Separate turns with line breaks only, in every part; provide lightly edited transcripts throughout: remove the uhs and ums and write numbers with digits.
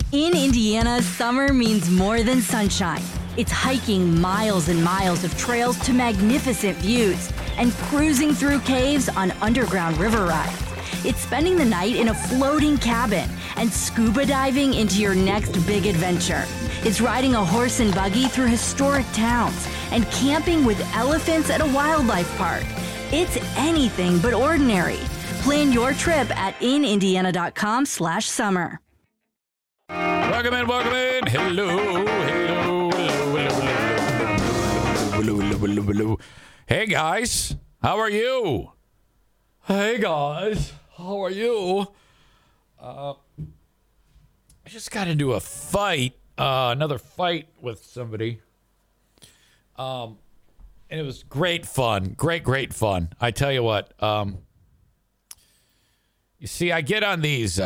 In Indiana, summer means more than sunshine. It's hiking miles and miles of trails to magnificent views and cruising through caves on underground river rides. It's spending the night in a floating cabin and scuba diving into your next big adventure. It's riding a horse and buggy through historic towns and camping with elephants at a wildlife park. It's anything but ordinary. Plan your trip at inindiana.com/summer.
Welcome in. Hello. Hey, guys. How are you? I just got into a fight, another fight with somebody. And it was great fun. Great fun. I tell you what, you see, I get on these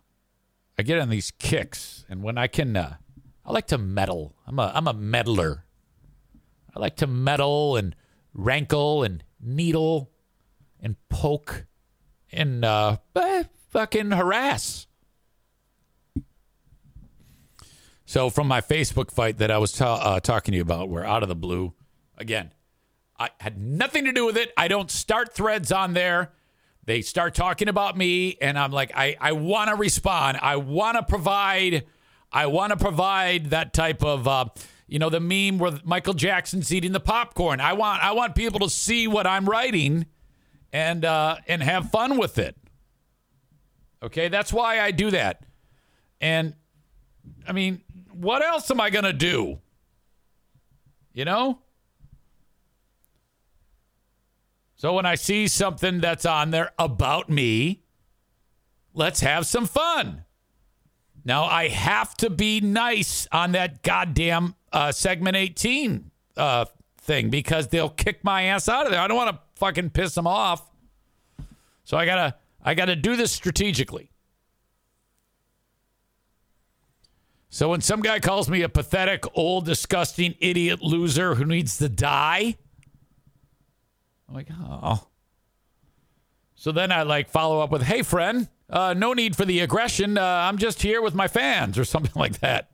kicks, and when I can, I like to meddle. I'm a meddler. I like to meddle and rankle and needle and poke and fucking harass. So from my Facebook fight that I was talking to you about, where out of the blue, again, I had nothing to do with it. I don't start threads on there. They start talking about me, and I'm like, I want to respond. I want to provide that type of, the meme where Michael Jackson's eating the popcorn. I want people to see what I'm writing and have fun with it. Okay, that's why I do that. And I mean, what else am I gonna do? You know? So when I see something that's on there about me, let's have some fun. Now, I have to be nice on that goddamn segment 18 thing, because they'll kick my ass out of there. I don't want to fucking piss them off. So I gotta do this strategically. So when some guy calls me a pathetic, old, disgusting idiot loser who needs to die, I'm like, oh. So then I follow up with, hey, friend, no need for the aggression. I'm just here with my fans, or something like that.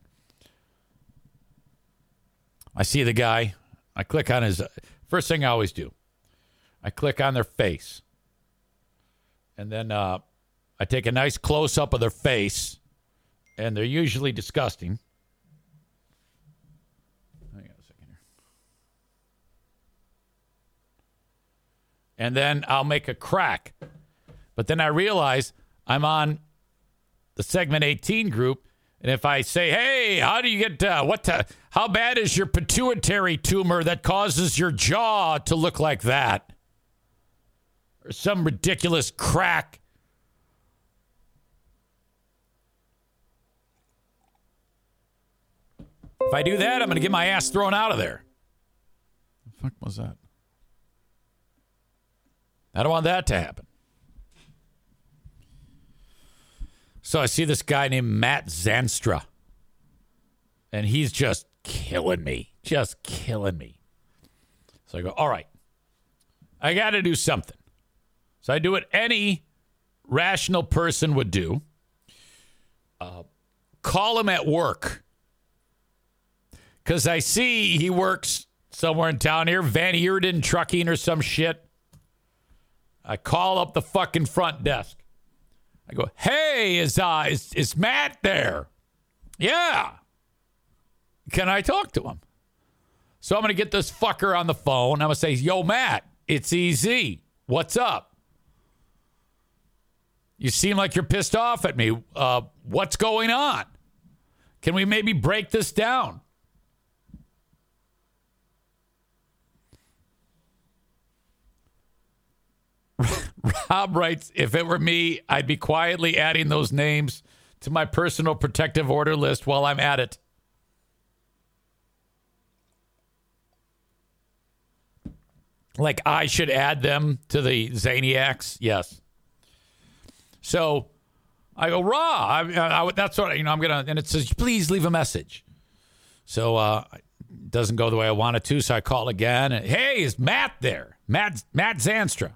I see the guy. I click on his, first thing I always do, I click on their face. And then I take a nice close-up of their face. And they're usually disgusting. Hang on a second here. And then I'll make a crack. But then I realize I'm on the segment 18 group. And if I say, hey, how do you get, how bad is your pituitary tumor that causes your jaw to look like that? Or some ridiculous crack. If I do that, I'm going to get my ass thrown out of there. What the fuck was that? I don't want that to happen. So I see this guy named Matt Zanstra. And he's just killing me. Just killing me. So I go, all right. I got to do something. So I do what any rational person would do. Call him at work. Because I see he works somewhere in town here, Van Eerden Trucking or some shit. I call up the fucking front desk. I go, hey, is Matt there? Yeah. Can I talk to him? So I'm going to get this fucker on the phone. I'm going to say, yo, Matt, it's EZ. What's up? You seem like you're pissed off at me. What's going on? Can we maybe break this down? Rob writes, if it were me, I'd be quietly adding those names to my personal protective order list while I'm at it. Like I should add them to the Zaniacs? Yes. So I go, raw. That's what, I'm going to, and it says, please leave a message. So it doesn't go the way I want it to. So I call again. And, hey, is Matt there? Matt Zanstra.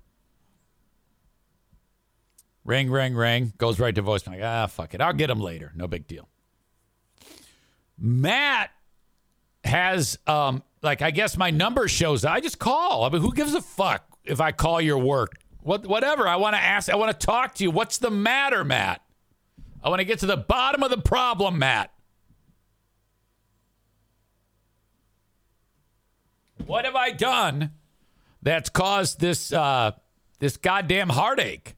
Ring, ring, ring. Goes right to voicemail. Fuck it. I'll get him later. No big deal. Matt has, I guess my number shows. I just call. I mean, who gives a fuck if I call your work? Whatever. I want to ask. I want to talk to you. What's the matter, Matt? I want to get to the bottom of the problem, Matt. What have I done that's caused this goddamn heartache?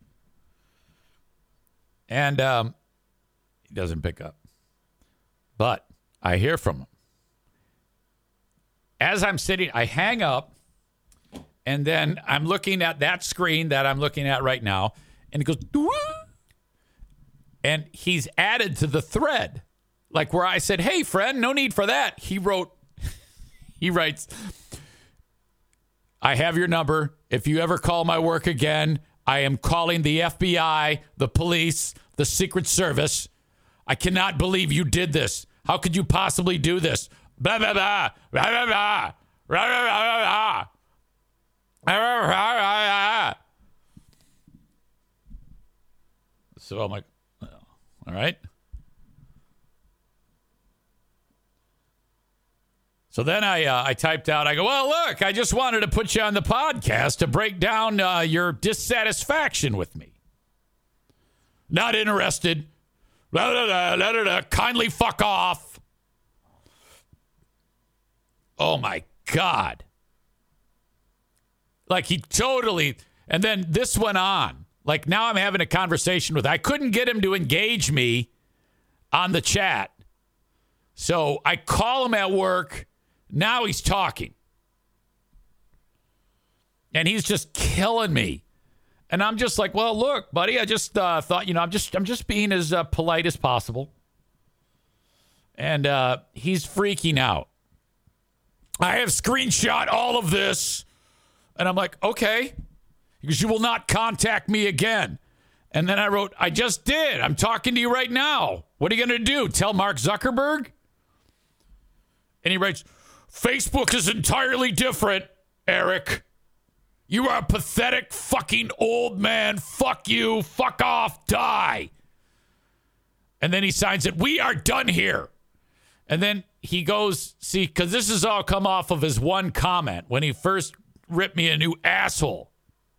And he doesn't pick up. But I hear from him. As I'm sitting, I hang up, and then I'm looking at that screen that I'm looking at right now, and it goes, doo-woo! And he's added to the thread. Like where I said, hey, friend, no need for that. He writes, I have your number. If you ever call my work again, I am calling the FBI, the police, the Secret Service. I cannot believe you did this. How could you possibly do this? Blah, blah, blah, blah, blah, blah, blah, blah, blah. So I'm like, all right. So then I typed out, I go, well, look, I just wanted to put you on the podcast to break down your dissatisfaction with me. Not interested. Blah, blah, blah, blah, blah, blah. Kindly fuck off. Oh, my God. Like he totally, and then this went on. Like now I'm having a conversation with, I couldn't get him to engage me on the chat. So I call him at work. Now he's talking. And he's just killing me. And I'm just like, well, look, buddy, I just thought, I'm just being as polite as possible. And he's freaking out. I have screenshot all of this. And I'm like, okay. Because you will not contact me again. And then I wrote, I just did. I'm talking to you right now. What are you going to do? Tell Mark Zuckerberg? And he writes, Facebook is entirely different, Eric. You are a pathetic fucking old man. Fuck you. Fuck off. Die. And then he signs it. We are done here. And then he goes, see, because this has all come off of his one comment when he first ripped me a new asshole.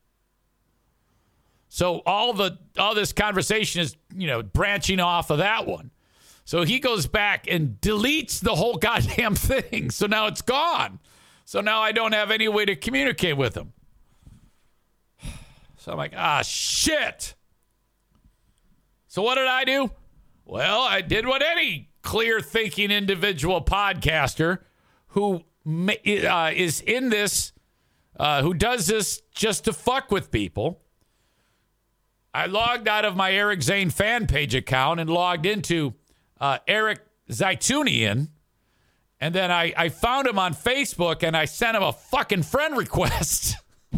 So all this conversation is, branching off of that one. So he goes back and deletes the whole goddamn thing. So now it's gone. So now I don't have any way to communicate with him. So I'm like, shit. So what did I do? Well, I did what any clear-thinking individual podcaster who is in this, who does this just to fuck with people. I logged out of my Eric Zane fan page account and logged into Eric Zaitunian. And then I found him on Facebook and I sent him a fucking friend request.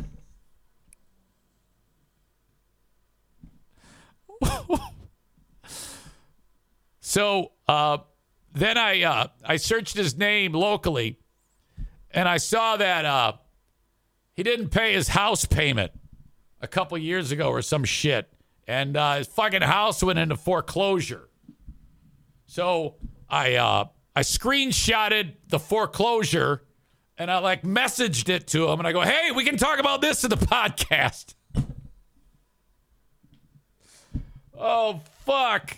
So then I searched his name locally and I saw that he didn't pay his house payment a couple years ago or some shit. And his fucking house went into foreclosure. So I screenshotted the foreclosure and I messaged it to him and I go, hey, we can talk about this in the podcast. Oh, fuck.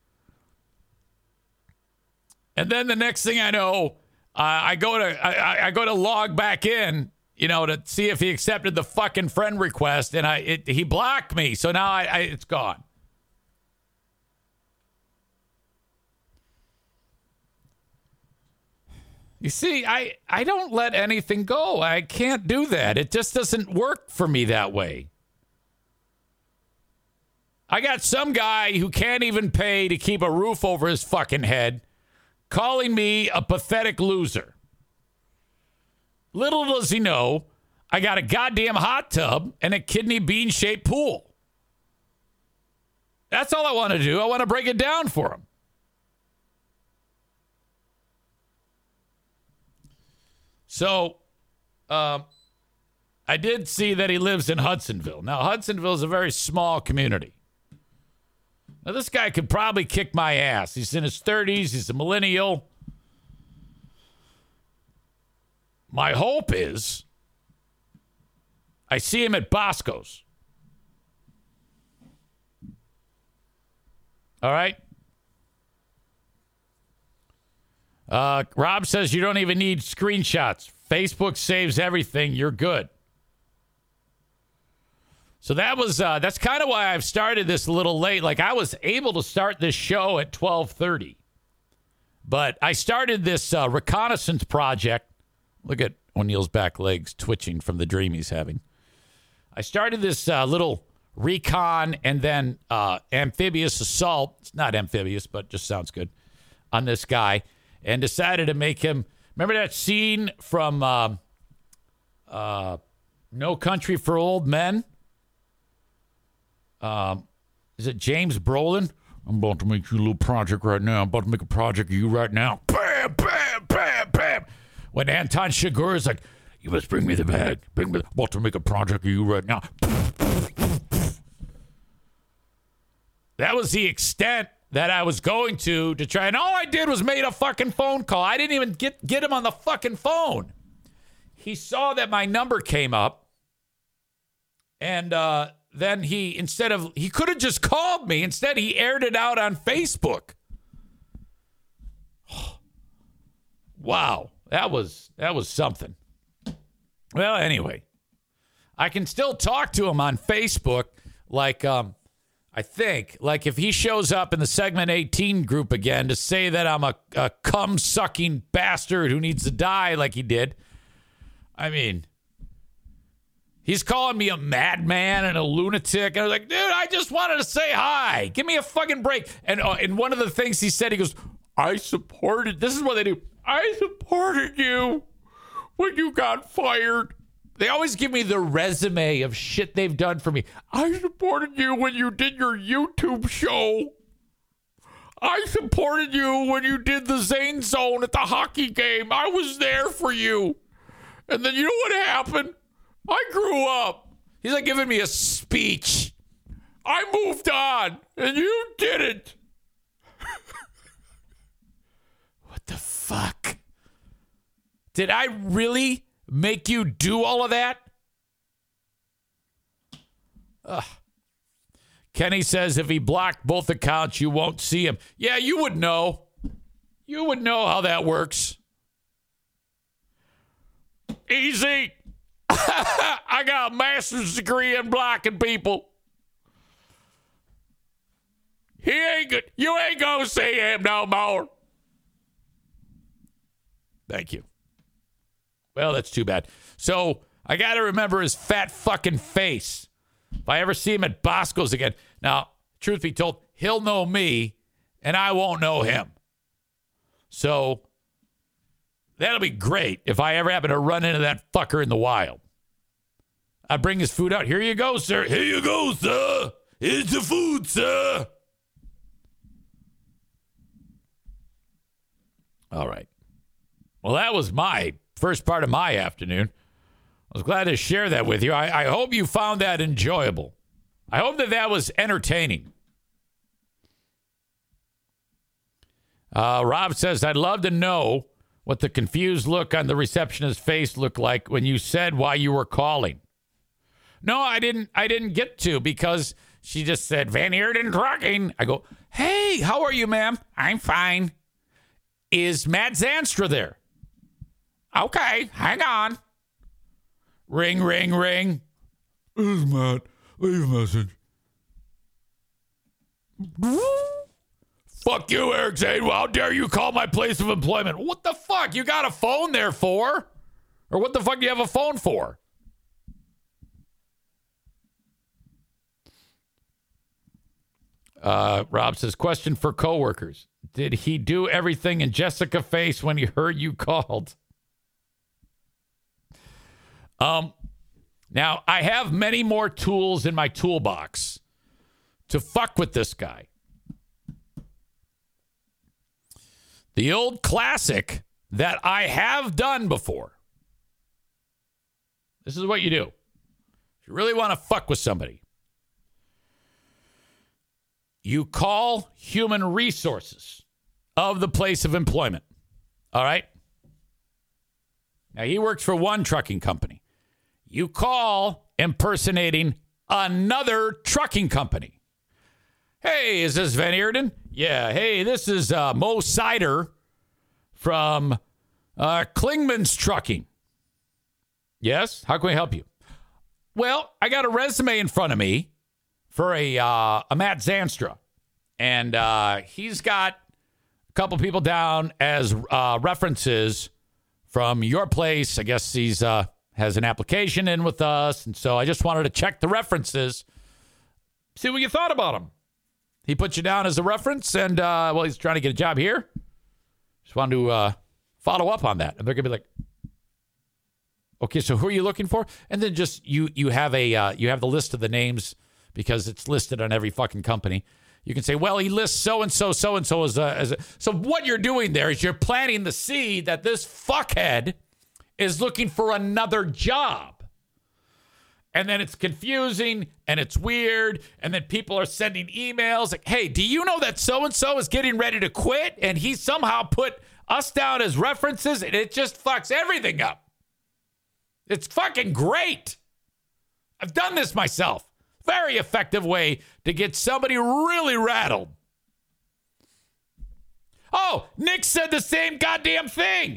And then the next thing I know, I go to log back in, to see if he accepted the fucking friend request, and he blocked me. So now it's gone. You see, I don't let anything go. I can't do that. It just doesn't work for me that way. I got some guy who can't even pay to keep a roof over his fucking head calling me a pathetic loser. Little does he know, I got a goddamn hot tub and a kidney bean-shaped pool. That's all I want to do. I want to break it down for him. So, I did see that he lives in Hudsonville. Now, Hudsonville is a very small community. Now, this guy could probably kick my ass. He's in his 30s. He's a millennial. my hope is I see him at Bosco's. All right? Rob says you don't even need screenshots. Facebook saves everything. You're good. So that's kind of why I've started this a little late. Like, I was able to start this show at 12:30. But I started this reconnaissance project. Look at O'Neill's back legs twitching from the dream he's having. I started this little recon and then amphibious assault. It's not amphibious, but just sounds good on this guy. And decided to make him. Remember that scene from No Country for Old Men? Is it James Brolin? I'm about to make you a little project right now. I'm about to make a project of you right now. Bam, bam, bam, bam. When Anton Chigurh is like, you must bring me the bag. I'm about to make a project of you right now. That was the extent that I was going to try. And all I did was made a fucking phone call. I didn't even get him on the fucking phone. He saw that my number came up. And then he could have just called me. Instead, he aired it out on Facebook. Wow. That was something. Well, anyway, I can still talk to him on Facebook. Like, I think, like if he shows up in the Segment 18 group again to say that I'm a cum-sucking bastard who needs to die like he did. I mean, he's calling me a madman and a lunatic. And I was like, dude, I just wanted to say hi. Give me a fucking break. And one of the things he said, he goes, this is what they do. I supported you when you got fired. They always give me the resume of shit they've done for me. I supported you when you did your YouTube show. I supported you when you did the Zane Zone at the hockey game. I was there for you. And then you know what happened? I grew up. He's like giving me a speech. I moved on, and you didn't. What the fuck? Did I really make you do all of that? Ugh. Kenny says if he blocked both accounts, you won't see him. Yeah, you would know. You would know how that works. Easy. I got a master's degree in blocking people. He ain't good. You ain't gonna see him no more. Thank you. Well, that's too bad. So I got to remember his fat fucking face. If I ever see him at Bosco's again. Now, truth be told, he'll know me and I won't know him. So that'll be great if I ever happen to run into that fucker in the wild. I bring his food out. Here you go, sir. Here you go, sir. Here's the food, sir. All right. Well, that was my first part of my afternoon. I was glad to share that with you. I hope you found that enjoyable. I hope that was entertaining. Rob says, I'd love to know what the confused look on the receptionist's face looked like when you said why you were calling. No, I didn't get to because she just said, Van Heerden Trucking. I go, hey, how are you, ma'am? I'm fine. Is Matt Zanstra there? Okay, hang on. Ring, ring, ring. This is Matt. Leave a message. Fuck you, Eric Zane. How dare you call my place of employment? What the fuck? You got a phone there for? Or what the fuck do you have a phone for? Rob says, question for coworkers. Did he do everything in Jessica face when he heard you called? Now, I have many more tools in my toolbox to fuck with this guy. The old classic that I have done before. This is what you do. If you really want to fuck with somebody, you call human resources of the place of employment. All right? Now, he works for one trucking company. You call impersonating another trucking company. Hey, is this Van Eerden? Yeah, hey, this is Mo Sider from Klingman's Trucking. Yes? How can we help you? Well, I got a resume in front of me for a Matt Zanstra. And he's got a couple people down as references from your place. I guess he's has an application in with us. And so I just wanted to check the references, see what you thought about him. He put you down as a reference, and, well, he's trying to get a job here. Just wanted to follow up on that. And they're going to be like, okay, so who are you looking for? And then just you have you have the list of the names because it's listed on every fucking company. You can say, well, he lists so-and-so as a... So what you're doing there is you're planting the seed that this fuckhead is looking for another job. And then it's confusing and it's weird. And then people are sending emails like, hey, do you know that so-and-so is getting ready to quit? And he somehow put us down as references and it just fucks everything up. It's fucking great. I've done this myself. Very effective way to get somebody really rattled. Oh, Nick said the same goddamn thing.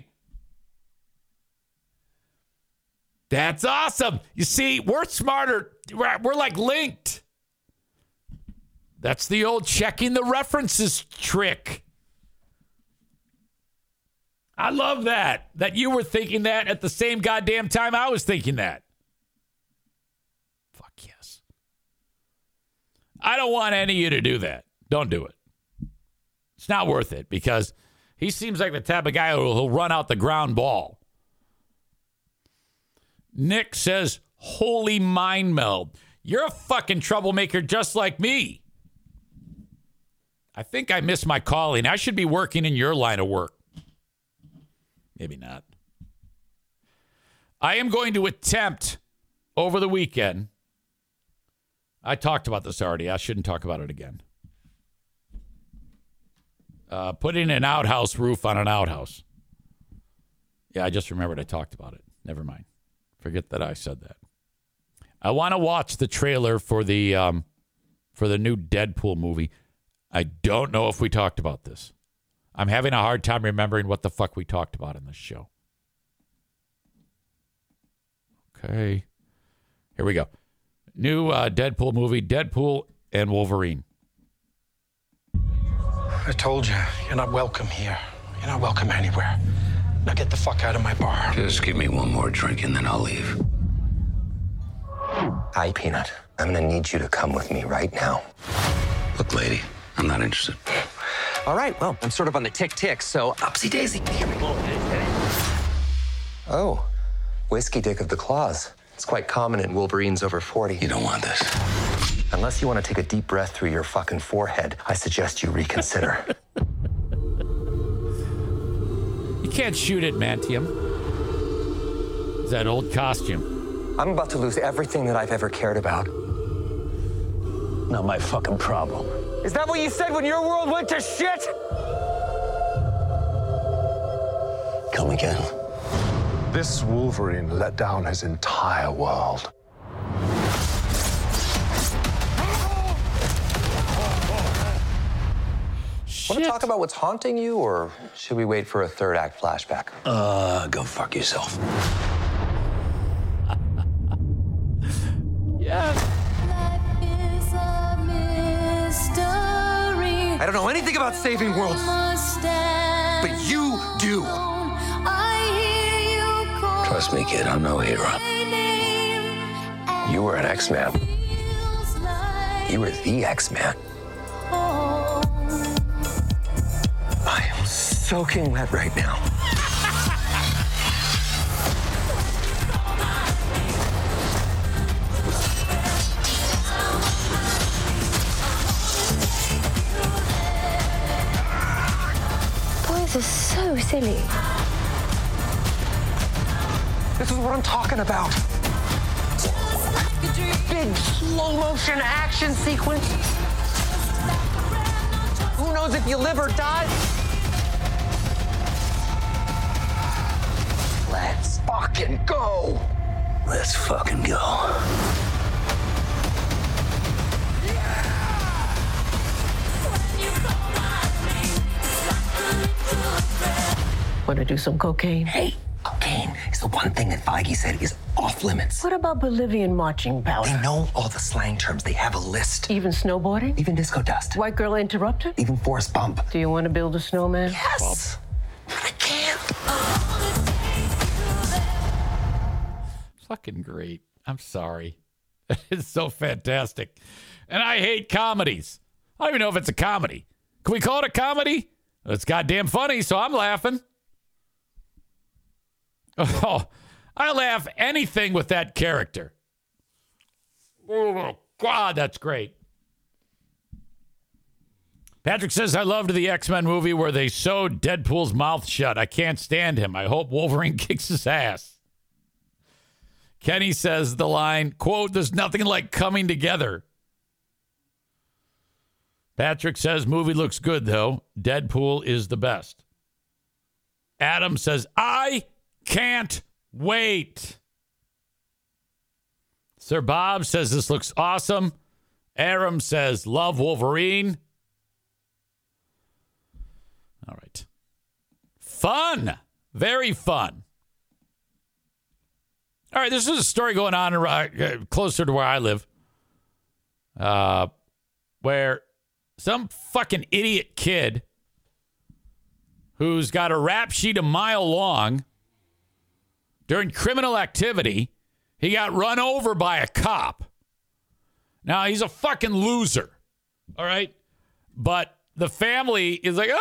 That's awesome. You see, we're smarter. We're like linked. That's the old checking the references trick. I love that you were thinking that at the same goddamn time I was thinking that. Fuck yes. I don't want any of you to do that. Don't do it. It's not worth it because he seems like the type of guy who'll run out the ground ball. Nick says, holy mind meld. You're a fucking troublemaker just like me. I think I missed my calling. I should be working in your line of work. Maybe not. I am going to attempt over the weekend. I talked about this already. I shouldn't talk about it again. Putting an outhouse roof on an outhouse. Yeah, I just remembered I talked about it. Never mind. Forget that I said that. I want to watch the trailer for the new Deadpool movie. I don't know if we talked about this. I'm having a hard time remembering what the fuck we talked about in this show. Okay. Here we go. New Deadpool movie, Deadpool and Wolverine.
I told you, you're not welcome here. You're not welcome anywhere. Now get the fuck out of my bar.
Just give me one more drink and then I'll leave.
Hi, Peanut. I'm gonna need you to come with me right now.
Look, lady, I'm not interested.
All right, well, I'm sort of on the tick-tick, so upsy daisy. Here we go. Oh, whiskey dick of the claws. It's quite common in Wolverines over 40.
You don't want this.
Unless you want to take a deep breath through your fucking forehead, I suggest you reconsider.
You can't shoot it, Mantium. It's that old costume.
I'm about to lose everything that I've ever cared about.
Not my fucking problem.
Is that what you said when your world went to shit?
Come again.
This Wolverine let down his entire world.
Want to talk about what's haunting you, or should we wait for a third act flashback?
Go fuck yourself.
Yes.
I don't know anything about saving worlds, but you do.
Trust me, kid, I'm no hero.
You were an X-Man. You were the X-Man. I am soaking wet right now.
Boys are so silly.
This is what I'm talking about. Big slow motion action sequence. Who knows if you live or die? Let's fucking go.
Let's fucking go.
Want to do some cocaine?
Hey, cocaine is the one thing that Feige said is off limits.
What about Bolivian marching powder?
They know all the slang terms. They have a list.
Even snowboarding?
Even disco dust.
White girl interrupted?
Even forest bump.
Do you want to build a snowman?
Yes. But I can't.
Fucking great. I'm sorry. It's so fantastic. And I hate comedies. I don't even know if it's a comedy. Can we call it a comedy? It's goddamn funny, so I'm laughing. Oh, I laugh anything with that character. Oh, God, that's great. Patrick says, I loved the X-Men movie where they sewed Deadpool's mouth shut. I can't stand him. I hope Wolverine kicks his ass. Kenny says the line, quote, there's nothing like coming together. Patrick says, movie looks good, though. Deadpool is the best. Adam says, I can't wait. Sir Bob says, this looks awesome. Aram says, love Wolverine. All right. Fun. Very fun. All right, this is a story going on closer to where I live. Where some fucking idiot kid who's got a rap sheet a mile long during criminal activity, he got run over by a cop. Now, he's a fucking loser, all right? But the family is like,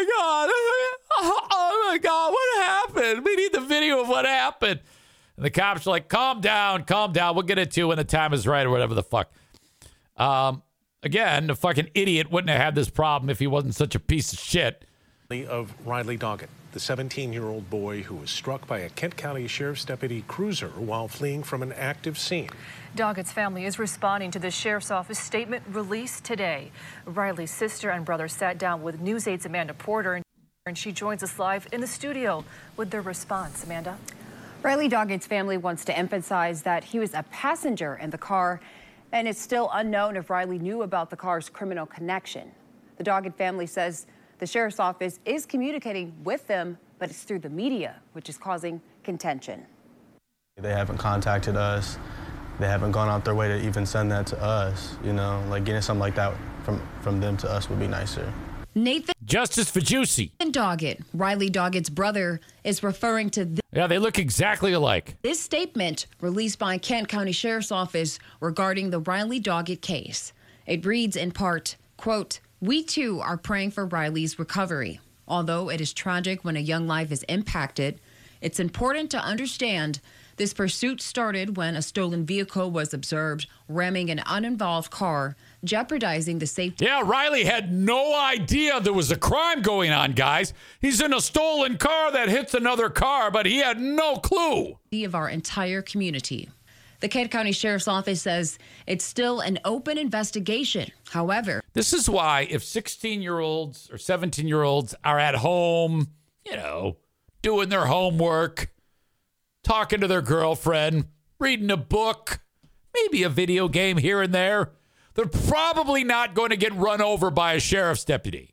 oh, my God, what happened? We need the video of what happened. And the cops are like, calm down. We'll get it to you when the time is right or whatever the fuck. Again, the fucking idiot wouldn't have had this problem if he wasn't such a piece of shit.
Of Riley Doggett, the 17-year-old boy who was struck by a Kent County Sheriff's deputy cruiser while fleeing from an active scene.
Doggett's family is responding to the Sheriff's Office statement released today. Riley's sister and brother sat down with News 8's Amanda Porter, and she joins us live in the studio with their response. Amanda?
Riley Doggett's family wants to emphasize that he was a passenger in the car, and it's still unknown if Riley knew about the car's criminal connection. The Doggett family says the Sheriff's Office is communicating with them, but it's through the media, which is causing contention.
They haven't contacted us. They haven't gone out their way to even send that to us. You know, like getting something like that from them to us would be nicer.
Nathan
Justice for Juicy
Doggett, Riley Doggett's brother, is referring to
Yeah, they look exactly alike.
This statement released by Kent County Sheriff's Office regarding the Riley Doggett case. It reads in part, quote, we too are praying for Riley's recovery. Although it is tragic when a young life is impacted, it's important to understand this pursuit started when a stolen vehicle was observed ramming an uninvolved car, jeopardizing the safety.
Yeah, Riley had no idea there was a crime going on, guys. He's in a stolen car that hits another car, but he had no clue.
Of our entire community. The Kent County Sheriff's Office says it's still an open investigation. However,
this is why if 16-year-olds or 17-year-olds are at home, you know, doing their homework, talking to their girlfriend, reading a book, maybe a video game here and there, they're probably not going to get run over by a sheriff's deputy.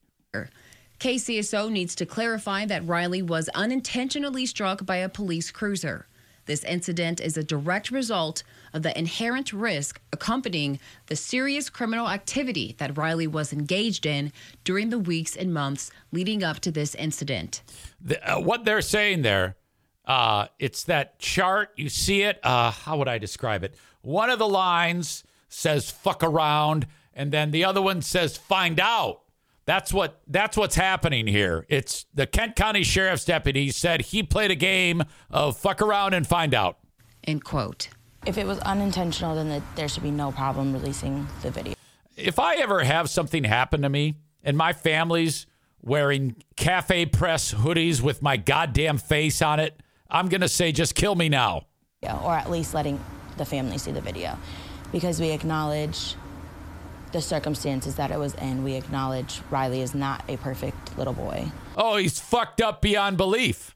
KCSO needs to clarify that Riley was unintentionally struck by a police cruiser. This incident is a direct result of the inherent risk accompanying the serious criminal activity that Riley was engaged in during the weeks and months leading up to this incident.
What they're saying there, it's that chart. You see it. How would I describe it? One of the lines says fuck around, and then the other one says find out. That's what's happening here. It's the Kent County Sheriff's deputy said he played a game of fuck around and find out.
End quote.
If it was unintentional, then there should be no problem releasing the video.
If I ever have something happen to me and my family's wearing Cafe Press hoodies with my goddamn face on it, I'm going to say just kill me now.
Yeah, or at least letting the family see the video, because we acknowledge the circumstances that it was in. We acknowledge Riley is not a perfect little boy.
Oh, he's fucked up beyond belief.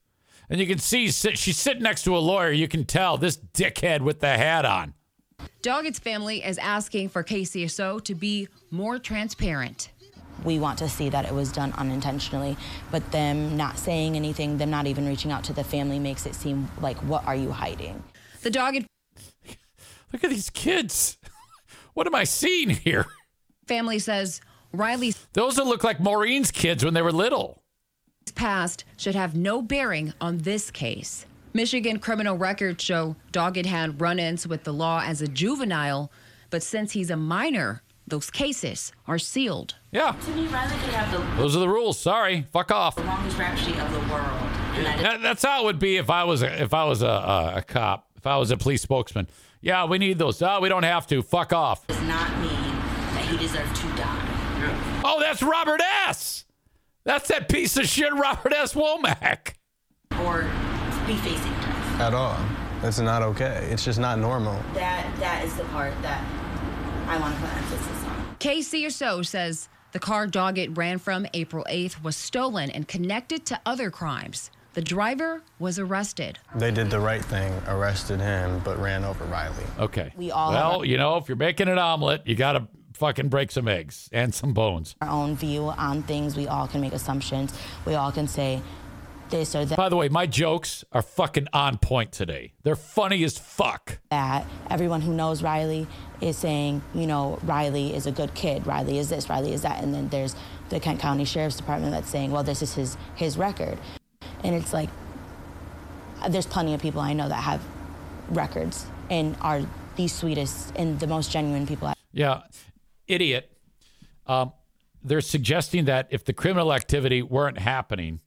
And you can see she's sitting next to a lawyer. You can tell this dickhead with the hat on.
Doggett's family is asking for KCSO to be more transparent.
We want to see that it was done unintentionally, but them not saying anything, them not even reaching out to the family makes it seem like, what are you hiding?
The Doggett...
Look at these kids. What am I seeing here?
Family says Riley's...
Those that look like Maureen's kids when they were little.
...past should have no bearing on this case. Michigan criminal records show Doggett had run-ins with the law as a juvenile, but since he's a minor, those cases are sealed.
Yeah.
To me, Riley could have
Those are the rules. Sorry. Fuck off.
the longest rap sheet of the world.
That's how it would be if I was a cop, if I was a police spokesman. Yeah, we need those. Oh, we don't have to. Fuck off.
Does not mean that he deserved to die.
Oh, that's Robert S. That's that piece of shit Robert S. Womack.
Or be facing death.
At all. That's not okay. It's just not normal.
That is the part that I want to put emphasis on.
KCSO says the car Doggett ran from April 8th was stolen and connected to other crimes. The driver was arrested.
They did the right thing, arrested him, but ran over Riley.
Okay.
Well,
if you're making an omelet, you got to fucking break some eggs and some bones.
Our own view on things, we all can make assumptions. We all can say this or that.
By the way, my jokes are fucking on point today. They're funny as fuck.
That everyone who knows Riley is saying, Riley is a good kid. Riley is this, Riley is that. And then there's the Kent County Sheriff's Department that's saying, well, this is his record. And it's like, there's plenty of people I know that have records and are the sweetest and the most genuine people.
Yeah, idiot. They're suggesting that if the criminal activity weren't happening,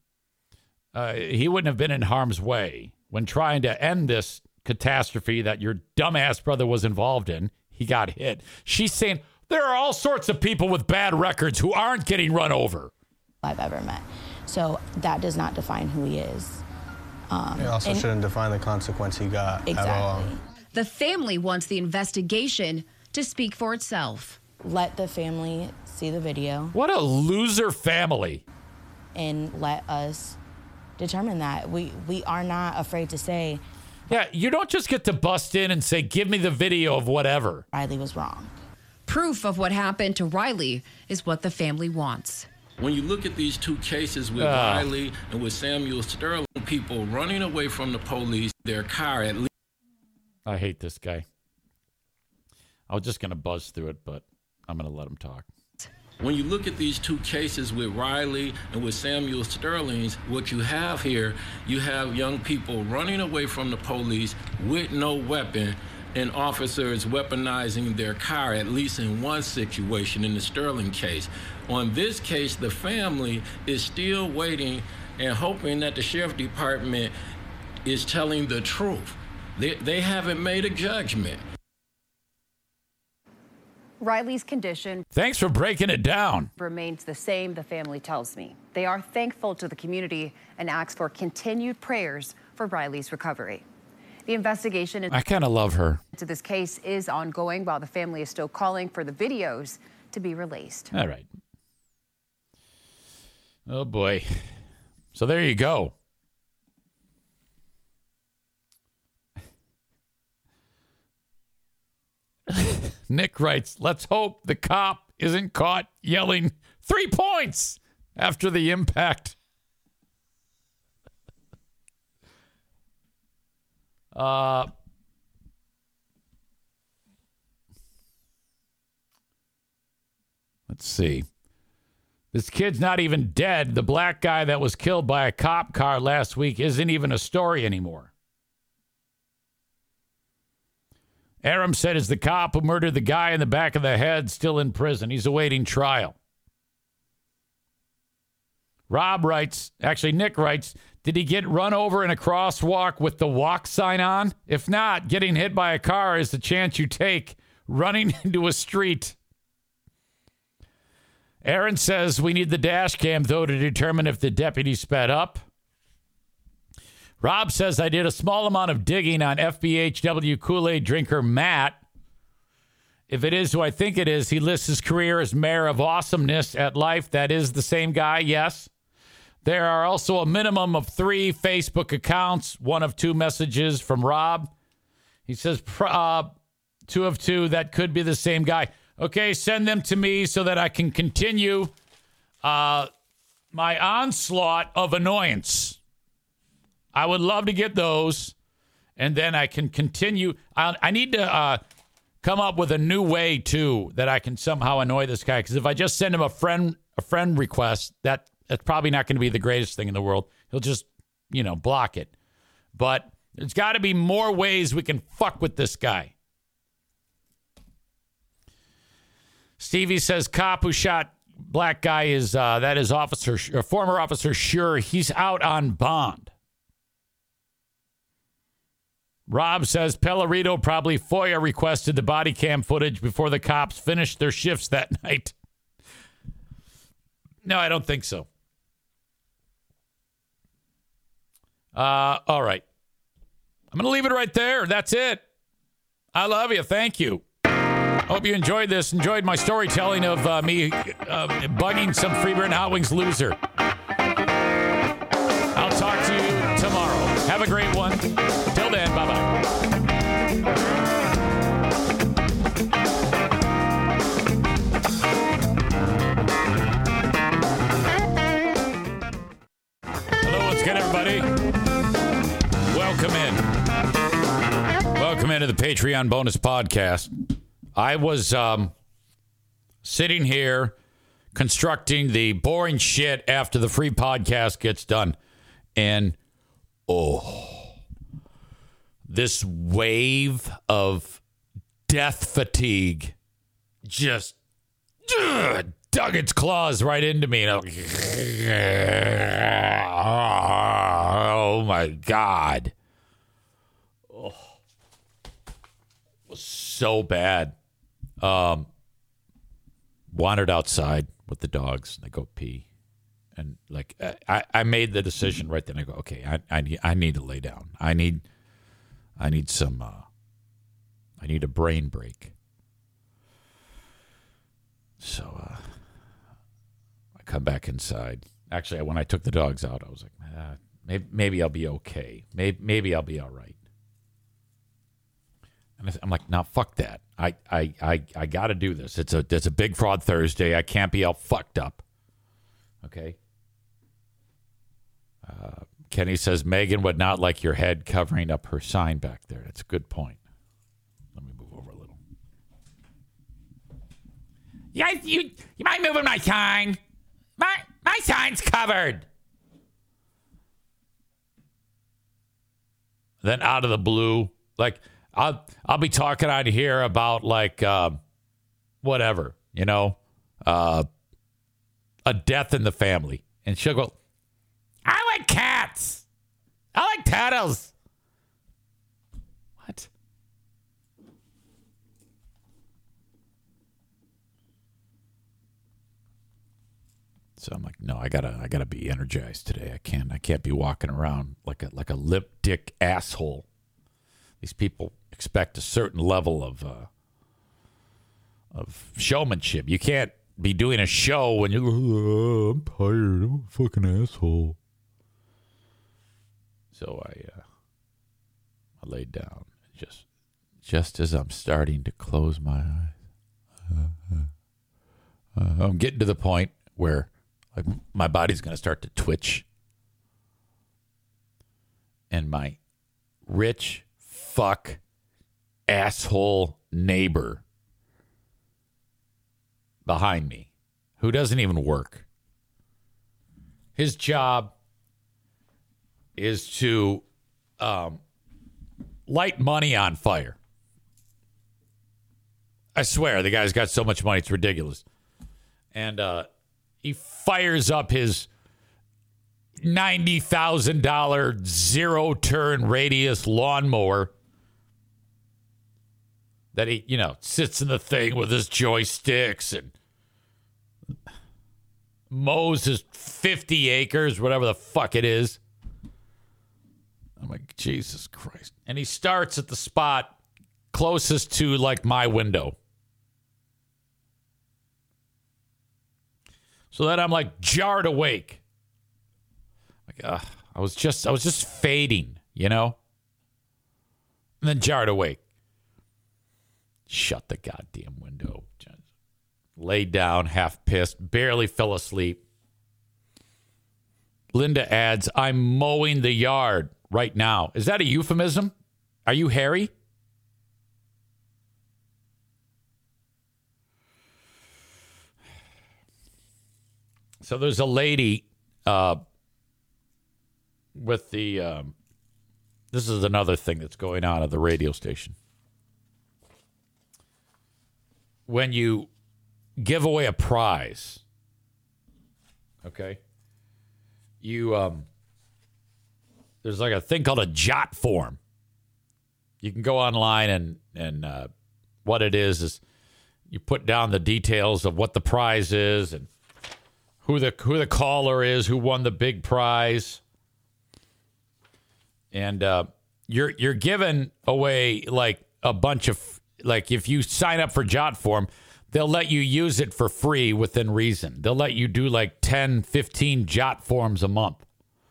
he wouldn't have been in harm's way when trying to end this catastrophe that your dumbass brother was involved in. He got hit. She's saying there are all sorts of people with bad records who aren't getting run over.
I've ever met. So that does not define who he is.
It also shouldn't define the consequence he got at all.
The family wants the investigation to speak for itself.
Let the family see the video.
What a loser family.
And let us determine that. We are not afraid to say.
Yeah, you don't just get to bust in and say, give me the video of whatever.
Riley was wrong.
Proof of what happened to Riley is what the family wants.
When you look at these two cases with Riley and with Samuel Sterling, people running away from the police, their car at least.
I hate this guy. I was just going to buzz through it, but I'm going to let him talk.
When you look at these two cases with Riley and with Samuel Sterling's, what you have here, you have young people running away from the police with no weapon and officers weaponizing their car, at least in one situation in the Sterling case. On this case, the family is still waiting and hoping that the sheriff department is telling the truth. They haven't made a judgment.
Riley's condition.
Thanks for breaking it down.
Remains the same, the family tells me. They are thankful to the community and ask for continued prayers for Riley's recovery. The investigation
I kind of love her.
into this case is ongoing while the family is still calling for the videos to be released.
All right. Oh, boy. So there you go. Nick writes, let's hope the cop isn't caught yelling 3 points after the impact. Let's see. This kid's not even dead. The black guy that was killed by a cop car last week isn't even a story anymore. Aram said is the cop who murdered the guy in the back of the head still in prison. He's awaiting trial. Rob writes, actually Nick writes, did he get run over in a crosswalk with the walk sign on? If not, getting hit by a car is the chance you take running into a street. Aaron says we need the dash cam, though, to determine if the deputy sped up. Rob says I did a small amount of digging on FBHW Kool-Aid drinker Matt. If it is who I think it is, he lists his career as mayor of awesomeness at Life. That is the same guy, yes. There are also a minimum of 3 Facebook accounts, 1 of 2 messages from Rob. He says 2 of 2, that could be the same guy. Okay, send them to me so that I can continue my onslaught of annoyance. I would love to get those, and then I can continue. I need to come up with a new way, too, that I can somehow annoy this guy, because if I just send him a friend request, that's probably not going to be the greatest thing in the world. He'll just, block it. But there's got to be more ways we can fuck with this guy. Stevie says cop who shot black guy is former officer Sure. He's out on bond. Rob says Pellerito probably FOIA requested the body cam footage before the cops finished their shifts that night. No, I don't think so. All right. I'm going to leave it right there. That's it. I love you. Thank you. Hope you enjoyed this. Enjoyed my storytelling of me bugging some Freebird and Hot Wings loser. I'll talk to you tomorrow. Have a great one. Till then, bye-bye. Hello, what's good, everybody? Welcome in. Welcome into the Patreon bonus podcast. I was sitting here constructing the boring shit after the free podcast gets done. And, this wave of death fatigue just dug its claws right into me. And oh, my God. Oh, it was so bad. Wandered outside with the dogs. They go pee. And I made the decision right then. I go, okay, I need to lay down. I need some, I need a brain break. So, I come back inside. Actually, when I took the dogs out, I was like, maybe I'll be okay. Maybe I'll be all right. And I'm like, no, fuck that. I got to do this. It's a Big Fraud Thursday. I can't be all fucked up. Okay. Kenny says Megan would not like your head covering up her sign back there. That's a good point. Let me move over a little. Yeah, you mind moving my sign? My sign's covered. Then out of the blue, I'll be talking out here about whatever, a death in the family. And she'll go, I like cats. I like turtles. What? So I'm like, no, I gotta be energized today. I can't be walking around like a lip dick asshole. These people expect a certain level of showmanship. You can't be doing a show when you go, oh, I'm tired. I'm a fucking asshole. So I laid down. Just as I'm starting to close my eyes, I'm getting to the point where my body's going to start to twitch. And my rich fuck asshole neighbor behind me, who doesn't even work. His job is to light money on fire. I swear, the guy's got so much money, it's ridiculous. And he fires up his $90,000 zero-turn radius lawnmower that he, sits in the thing with his joysticks and mows his 50 acres, whatever the fuck it is. I'm like, Jesus Christ. And he starts at the spot closest to, my window. So that I'm, jarred awake. Like, I was just fading, you know? And then jarred awake. Shut the goddamn window. Laid down, half pissed, barely fell asleep. Linda adds, I'm mowing the yard right now. Is that a euphemism? Are you hairy? So there's a lady with the... this is another thing that's going on at the radio station. When you give away a prize, okay, you there's like a thing called a jot form. You can go online and what it is you put down the details of what the prize is and who the caller is, who won the big prize. And you're given away like a bunch of, like if you sign up for Jot Form, they'll let you use it for free within reason. They'll let you do like 10, 15 Jot Forms a month.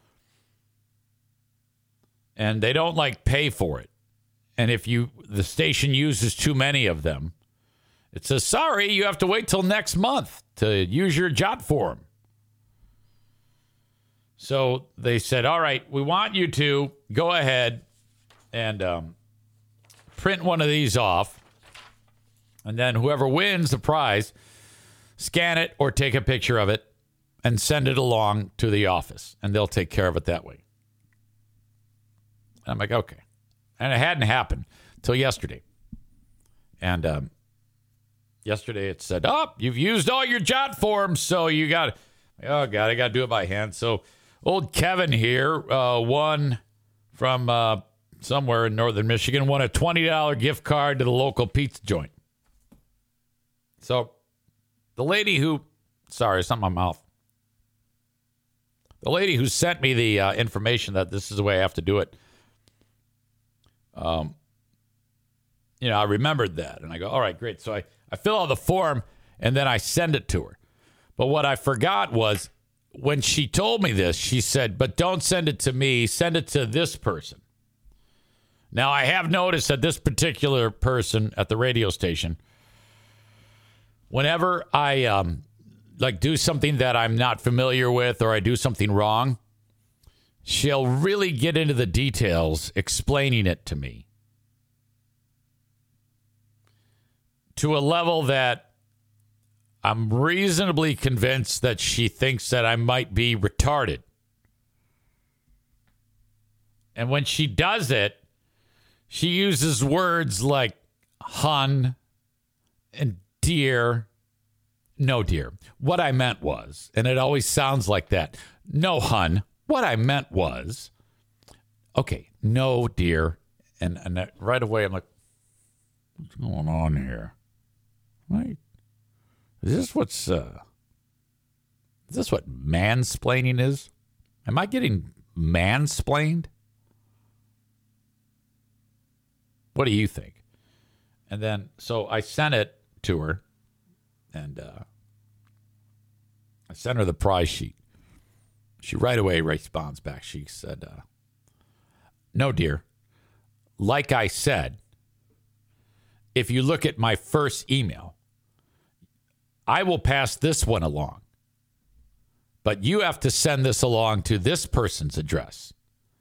And they don't like pay for it. And if the station uses too many of them, it says, sorry, you have to wait till next month to use your Jot Form. So they said, all right, we want you to go ahead and print one of these off. And then whoever wins the prize, scan it or take a picture of it and send it along to the office. And they'll take care of it that way. And I'm like, okay. And it hadn't happened till yesterday. And yesterday it said, oh, you've used all your Jot Forms, so you got, oh, God, I got to do it by hand. So old Kevin here won from somewhere in northern Michigan, won a $20 gift card to the local pizza joint. So the lady who, sorry, it's not my mouth. The lady who sent me the information that this is the way I have to do it, I remembered that. And I go, all right, great. So I fill out the form, and then I send it to her. But what I forgot was when she told me this, she said, but don't send it to me. Send it to this person. Now, I have noticed that this particular person at the radio station, whenever I do something that I'm not familiar with or I do something wrong, she'll really get into the details explaining it to me to a level that I'm reasonably convinced that she thinks that I might be retarded. And when she does it, she uses words like hun and dear. No, dear. What I meant was, and it always sounds like that. No, hun. What I meant was, okay, no, dear. And right away I'm like, what's going on here? Right? Is this what mansplaining is? Am I getting mansplained? What do you think? And then, so I sent it to her, and I sent her the prize sheet. She right away responds back. She said, no, dear. Like I said, if you look at my first email, I will pass this one along. But you have to send this along to this person's address.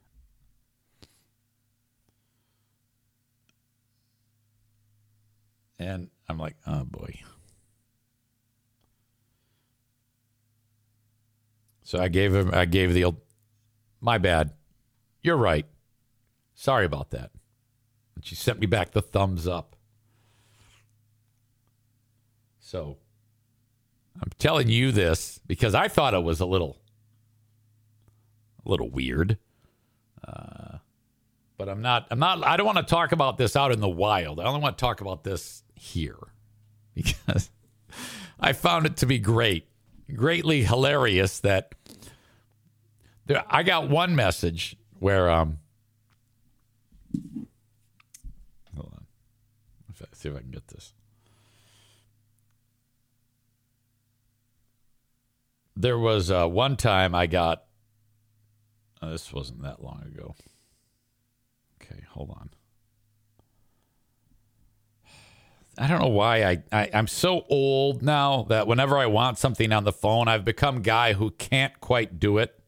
And I'm like, oh, boy. So I gave the old, my bad. You're right. Sorry about that. And she sent me back the thumbs up. So I'm telling you this because I thought it was a little weird. But I'm not, I don't want to talk about this out in the wild. I only want to talk about this here because I found it to be greatly hilarious that I got one message where, hold on. Let's see if I can get this. There was one time I got This wasn't that long ago. Okay, hold on. I don't know why I'm so old now that whenever I want something on the phone, I've become a guy who can't quite do it.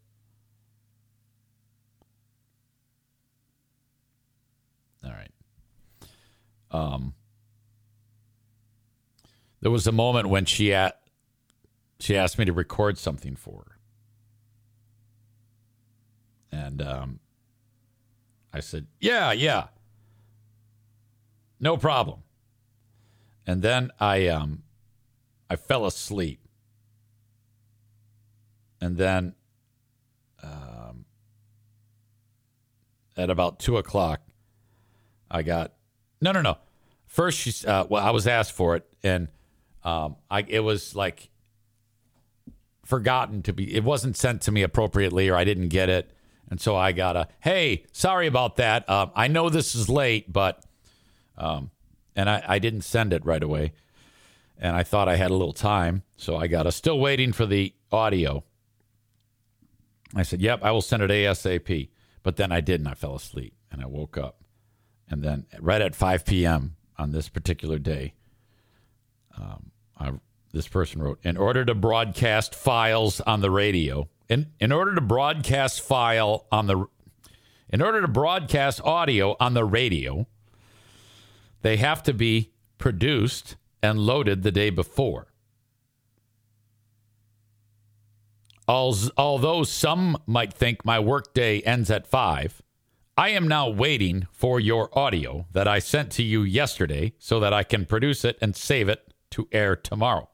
All right. There was a moment when she asked me to record something for her. And I said, yeah. No problem. And then I fell asleep. And then at about 2:00, I got no. First, she I was asked for it, and it was like forgotten to be. It wasn't sent to me appropriately, or I didn't get it, and so I got hey, sorry about that. I know this is late, but and I didn't send it right away, and I thought I had a little time, so I got still waiting for the audio. I said, "Yep, I will send it ASAP," but then I didn't. I fell asleep, and I woke up. And then right at 5 p.m. on this particular day, this person wrote, in order to broadcast files on the radio, in order to broadcast audio on the radio, they have to be produced and loaded the day before. Although some might think my workday ends at 5, I am now waiting for your audio that I sent to you yesterday so that I can produce it and save it to air tomorrow.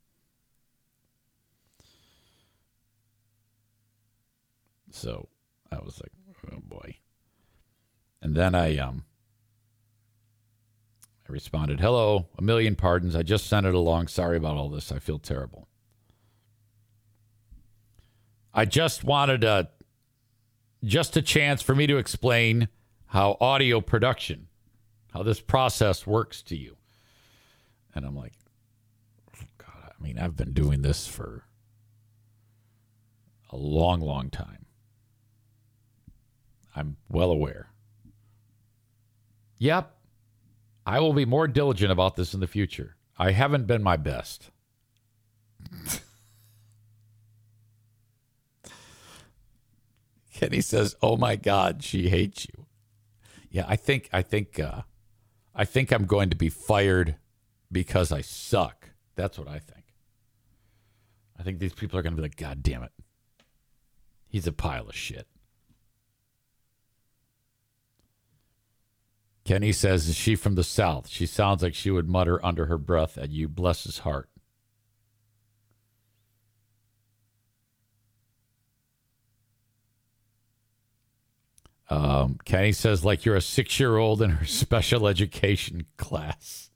So I was like, oh boy. And then I responded, hello, a million pardons. I just sent it along. Sorry about all this. I feel terrible. I just wanted a chance for me to explain how audio production, how this process works to you. And I'm like, oh God, I mean, I've been doing this for a long, long time. I'm well aware. Yep. I will be more diligent about this in the future. I haven't been my best. Kenny says, "Oh my God, she hates you." Yeah, I think I'm going to be fired because I suck. That's what I think. I think these people are going to be like, God damn it, he's a pile of shit. Kenny says, "Is she from the South? She sounds like she would mutter under her breath at you. Bless his heart." Kenny says, like you're a 6-year-old in her special education class.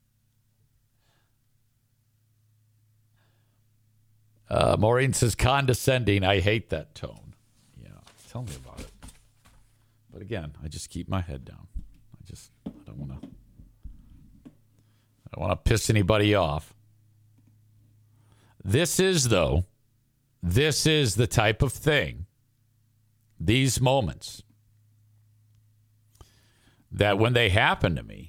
Maureen says, condescending. I hate that tone. Yeah, tell me about it. But again, I just keep my head down. I don't want to piss anybody off. This is the type of thing, these moments, that when they happen to me,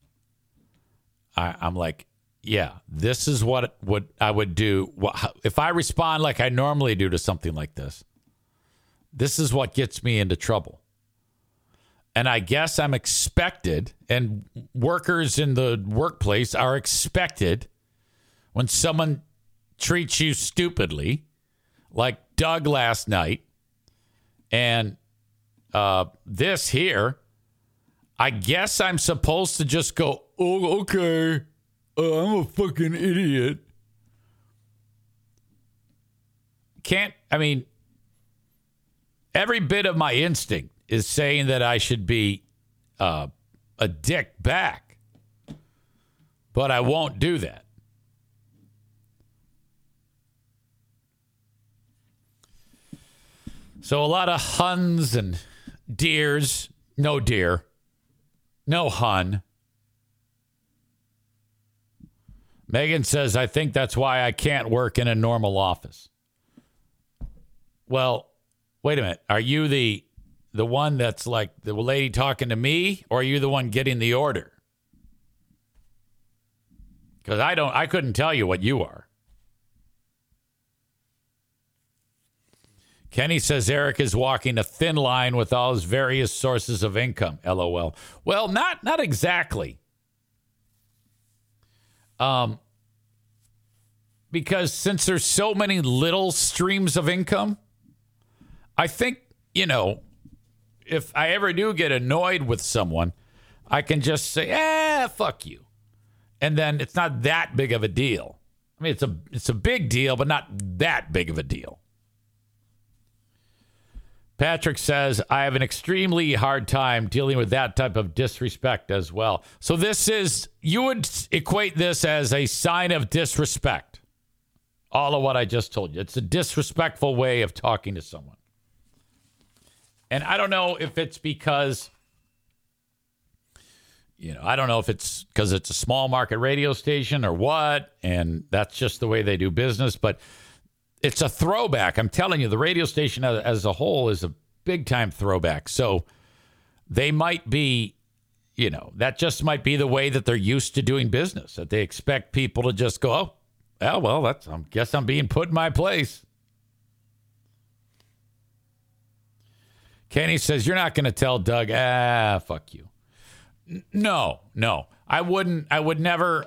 I'm like, yeah, this is what I would do. If I respond like I normally do to something like this, this is what gets me into trouble. And I guess I'm expected, and workers in the workplace are expected, when someone treats you stupidly, like Doug last night, and this here, I guess I'm supposed to just go, oh, okay, I'm a fucking idiot. Every bit of my instinct is saying that I should be a dick back, but I won't do that. So a lot of huns and deers, no deer. No, hun. Megan says, I think that's why I can't work in a normal office. Well, Wait a minute. Are you the one that's like the lady talking to me, or are you the one getting the order? Because I couldn't tell you what you are. Kenny says Eric is walking a thin line with all his various sources of income. LOL. Well, not exactly. Because since there's so many little streams of income, I think, if I ever do get annoyed with someone, I can just say, fuck you. And then it's not that big of a deal. I mean, it's a big deal, but not that big of a deal. Patrick says, I have an extremely hard time dealing with that type of disrespect as well. So you would equate this as a sign of disrespect. All of what I just told you. It's a disrespectful way of talking to someone. And I don't know if it's because, I don't know if it's because it's a small market radio station or what, and that's just the way they do business, but it's a throwback. I'm telling you, the radio station as a whole is a big-time throwback. So they might be, that just might be the way that they're used to doing business, that they expect people to just go, I guess I'm being put in my place. Kenny says, you're not going to tell Doug, fuck you. No. I would never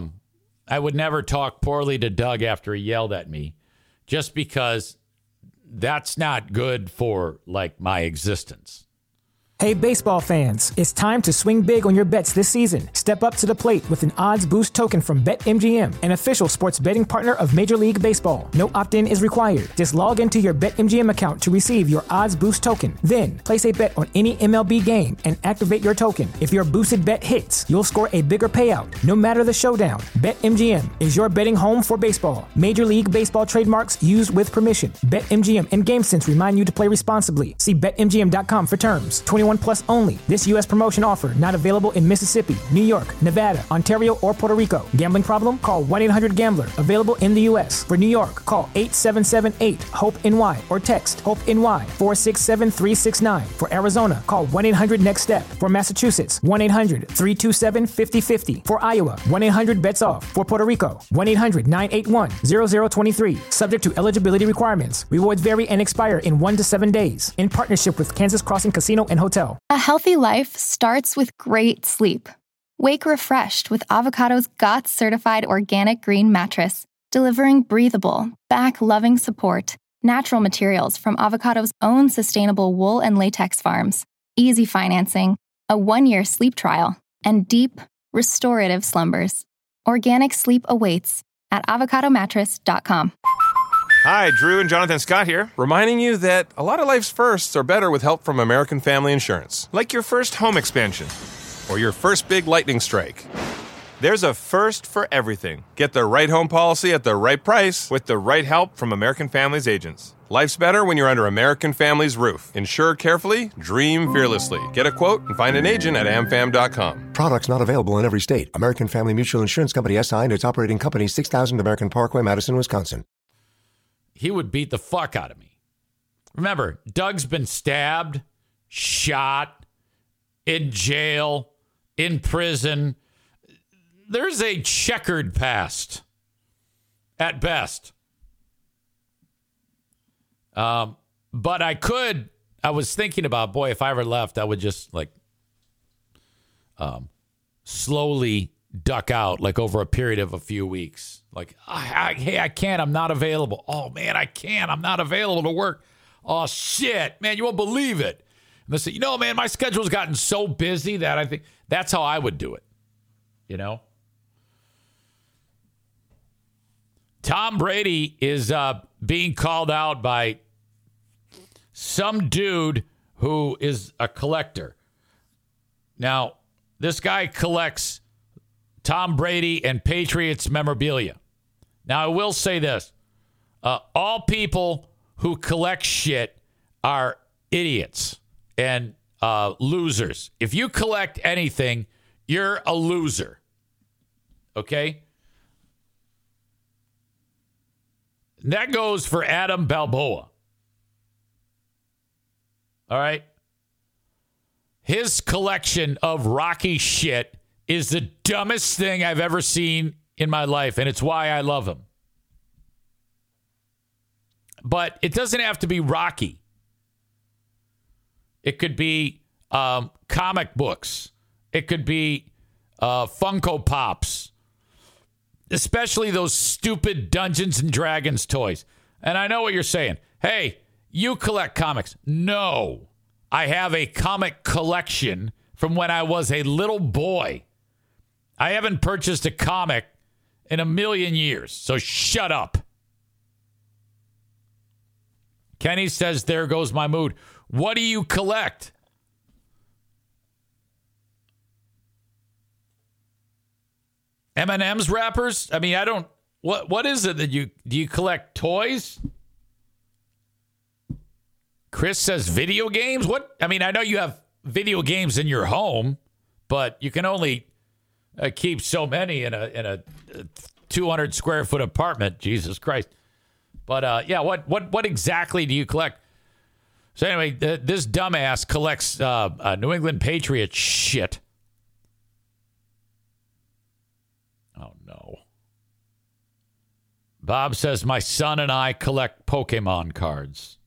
talk poorly to Doug after he yelled at me, just because that's not good for, my existence.
Hey, baseball fans, it's time to swing big on your bets this season. Step up to the plate with an odds boost token from BetMGM, an official sports betting partner of Major League Baseball. No opt-in is required. Just log into your BetMGM account to receive your odds boost token. Then, place a bet on any MLB game and activate your token. If your boosted bet hits, you'll score a bigger payout, no matter the showdown. BetMGM is your betting home for baseball. Major League Baseball trademarks used with permission. BetMGM and GameSense remind you to play responsibly. See BetMGM.com for terms. 21 plus only. This U.S. promotion offer not available in Mississippi, New York, Nevada, Ontario, or Puerto Rico. Gambling problem? Call 1-800-GAMBLER. Available in the U.S. For New York, call 877-8-HOPE-NY or text HOPE-NY 467-369. For Arizona, call 1-800-NEXT-STEP. For Massachusetts, 1-800-327-5050. For Iowa, 1-800-BETS-OFF. For Puerto Rico, 1-800-981-0023. Subject to eligibility requirements. Rewards vary and expire in 1 to 7 days. In partnership with Kansas Crossing Casino and Hotel.
A healthy life starts with great sleep. Wake refreshed with Avocado's GOTS certified organic green mattress, delivering breathable, back-loving support, natural materials from Avocado's own sustainable wool and latex farms, easy financing, a 1-year sleep trial, and deep, restorative slumbers. Organic sleep awaits at avocadomattress.com.
Hi, Drew and Jonathan Scott here, reminding you that a lot of life's firsts are better with help from American Family Insurance. Like your first home expansion, or your first big lightning strike. There's a first for everything. Get the right home policy at the right price with the right help from American Family's agents. Life's better when you're under American Family's roof. Insure carefully, dream fearlessly. Get a quote and find an agent at amfam.com.
Products not available in every state. American Family Mutual Insurance Company SI and its operating company 6000 American Parkway, Madison, Wisconsin.
He would beat the fuck out of me. Remember, Doug's been stabbed, shot, in jail, in prison. There's a checkered past, at best. But I was thinking about, boy, if I ever left, I would just slowly duck out, over a period of a few weeks. Hey, I can't, I'm not available. Oh, man, I can't, I'm not available to work. Oh, shit, man, you won't believe it. And they say, man, my schedule's gotten so busy that I think that's how I would do it. Tom Brady is being called out by some dude who is a collector. Now, this guy collects Tom Brady and Patriots memorabilia. Now, I will say this. All people who collect shit are idiots and losers. If you collect anything, you're a loser. Okay? That goes for Adam Balboa. All right? His collection of Rocky shit is the dumbest thing I've ever seen in my life, and it's why I love him. But it doesn't have to be Rocky. It could be comic books. It could be Funko Pops. Especially those stupid Dungeons and Dragons toys. And I know what you're saying. Hey, you collect comics. No. I have a comic collection from when I was a little boy. I haven't purchased a comic in a million years. So shut up. Kenny says, there goes my mood. What do you collect? M&M's wrappers? I mean, I don't... What is it that you... Do you collect toys? Chris says video games? What? I mean, I know you have video games in your home, but you can only keep so many in a 200 square foot apartment. Jesus Christ. But yeah, what exactly do you collect? So anyway, this dumbass collects New England Patriots shit. Oh no. Bob says my son and I collect Pokemon cards.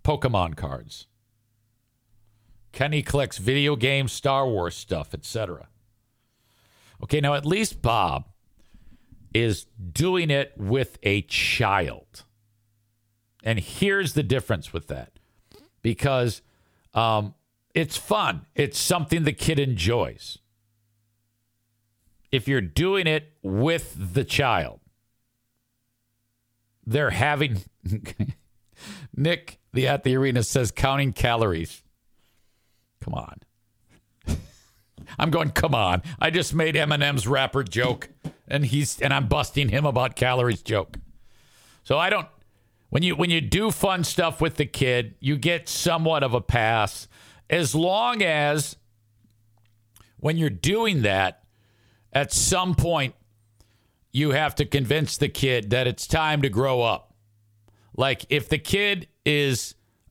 Kenny collects video games, Star Wars stuff, etc. Okay, now at least Bob is doing it with a child. And here's the difference with that. Because it's fun. It's something the kid enjoys. If you're doing it with the child, they're having... Nick, at the arena, says counting calories. Come on. I'm going, come on. I just made M&M's wrapper joke, and I'm busting him about calories joke. So I don't... When you do fun stuff with the kid, you get somewhat of a pass, as long as when you're doing that, at some point, you have to convince the kid that it's time to grow up. Like if the kid is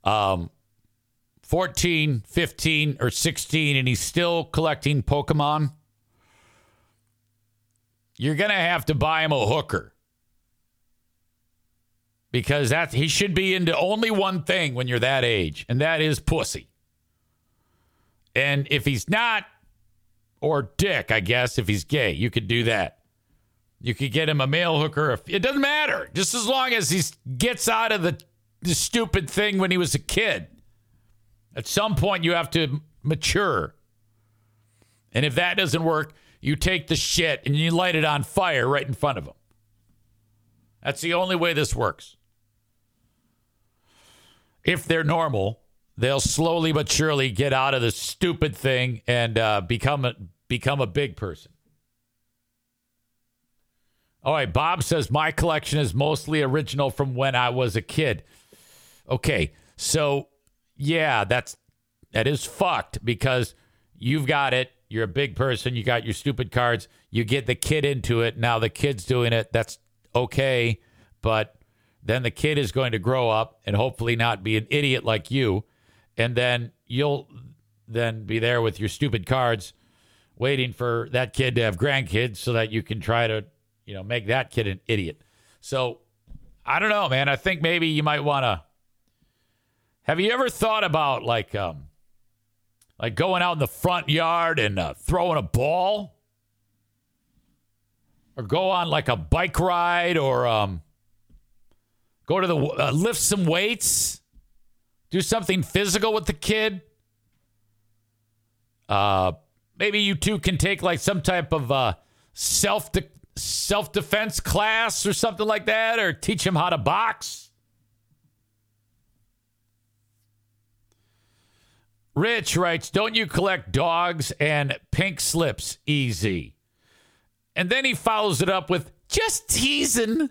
14, 15, or 16 and he's still collecting Pokemon, you're going to have to buy him a hooker. Because he should be into only one thing when you're that age, and that is pussy. And if he's not, or dick, I guess, if he's gay, you could do that. You could get him a male hooker. It doesn't matter. Just as long as he gets out of the stupid thing when he was a kid. At some point, you have to mature. And if that doesn't work, you take the shit and you light it on fire right in front of him. That's the only way this works. If they're normal, they'll slowly but surely get out of the stupid thing and become a big person. All right, Bob says, my collection is mostly original from when I was a kid. Okay, so, yeah, that is fucked because you've got it. You're a big person. You got your stupid cards. You get the kid into it. Now the kid's doing it. That's okay, but then the kid is going to grow up and hopefully not be an idiot like you, and then you'll then be there with your stupid cards waiting for that kid to have grandkids so that you can try to, make that kid an idiot. So, I don't know, man. I think maybe you might want to... Have you ever thought about, like going out in the front yard and throwing a ball? Or go on, like, a bike ride or go to the... lift some weights? Do something physical with the kid? Maybe you two can take, like, some type of self-defense class or something like that, or teach him how to box. Rich writes, don't you collect dogs and pink slips? Easy. And then he follows it up with, just teasing.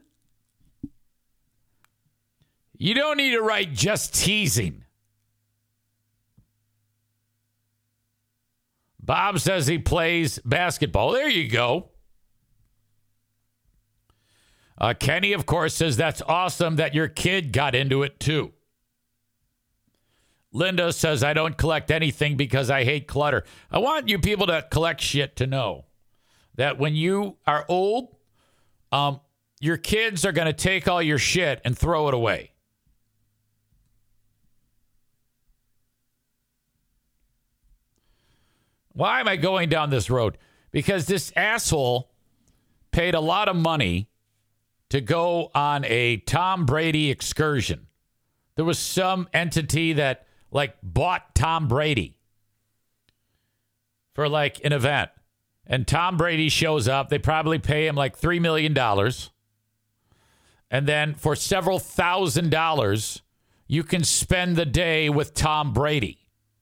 You don't need to write just teasing. Bob says he plays basketball. There you go. Kenny, of course, says that's awesome that your kid got into it too. Linda says, I don't collect anything because I hate clutter. I want you people that collect shit to know that when you are old, your kids are going to take all your shit and throw it away. Why am I going down this road? Because this asshole paid a lot of money to go on a Tom Brady excursion. There was some entity that bought Tom Brady for an event. And Tom Brady shows up. They probably pay him $3 million. And then for several $1,000s, you can spend the day with Tom Brady.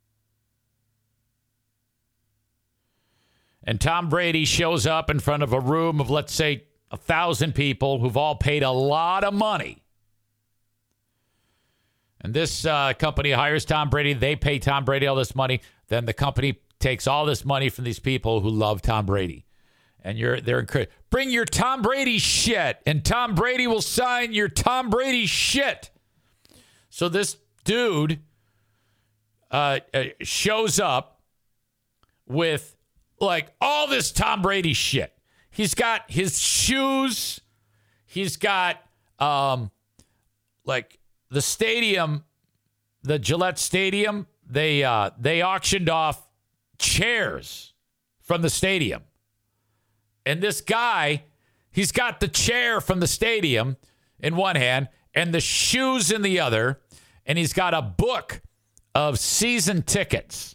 And Tom Brady shows up in front of a room of, let's say, 1,000 people who've all paid a lot of money. And this company hires Tom Brady. They pay Tom Brady all this money. Then the company takes all this money from these people who love Tom Brady. And they're encouraged. Bring your Tom Brady shit, and Tom Brady will sign your Tom Brady shit. So this dude shows up with all this Tom Brady shit. He's got his shoes. He's got the stadium, the Gillette Stadium. They auctioned off chairs from the stadium. And this guy, he's got the chair from the stadium in one hand and the shoes in the other. And he's got a book of season tickets.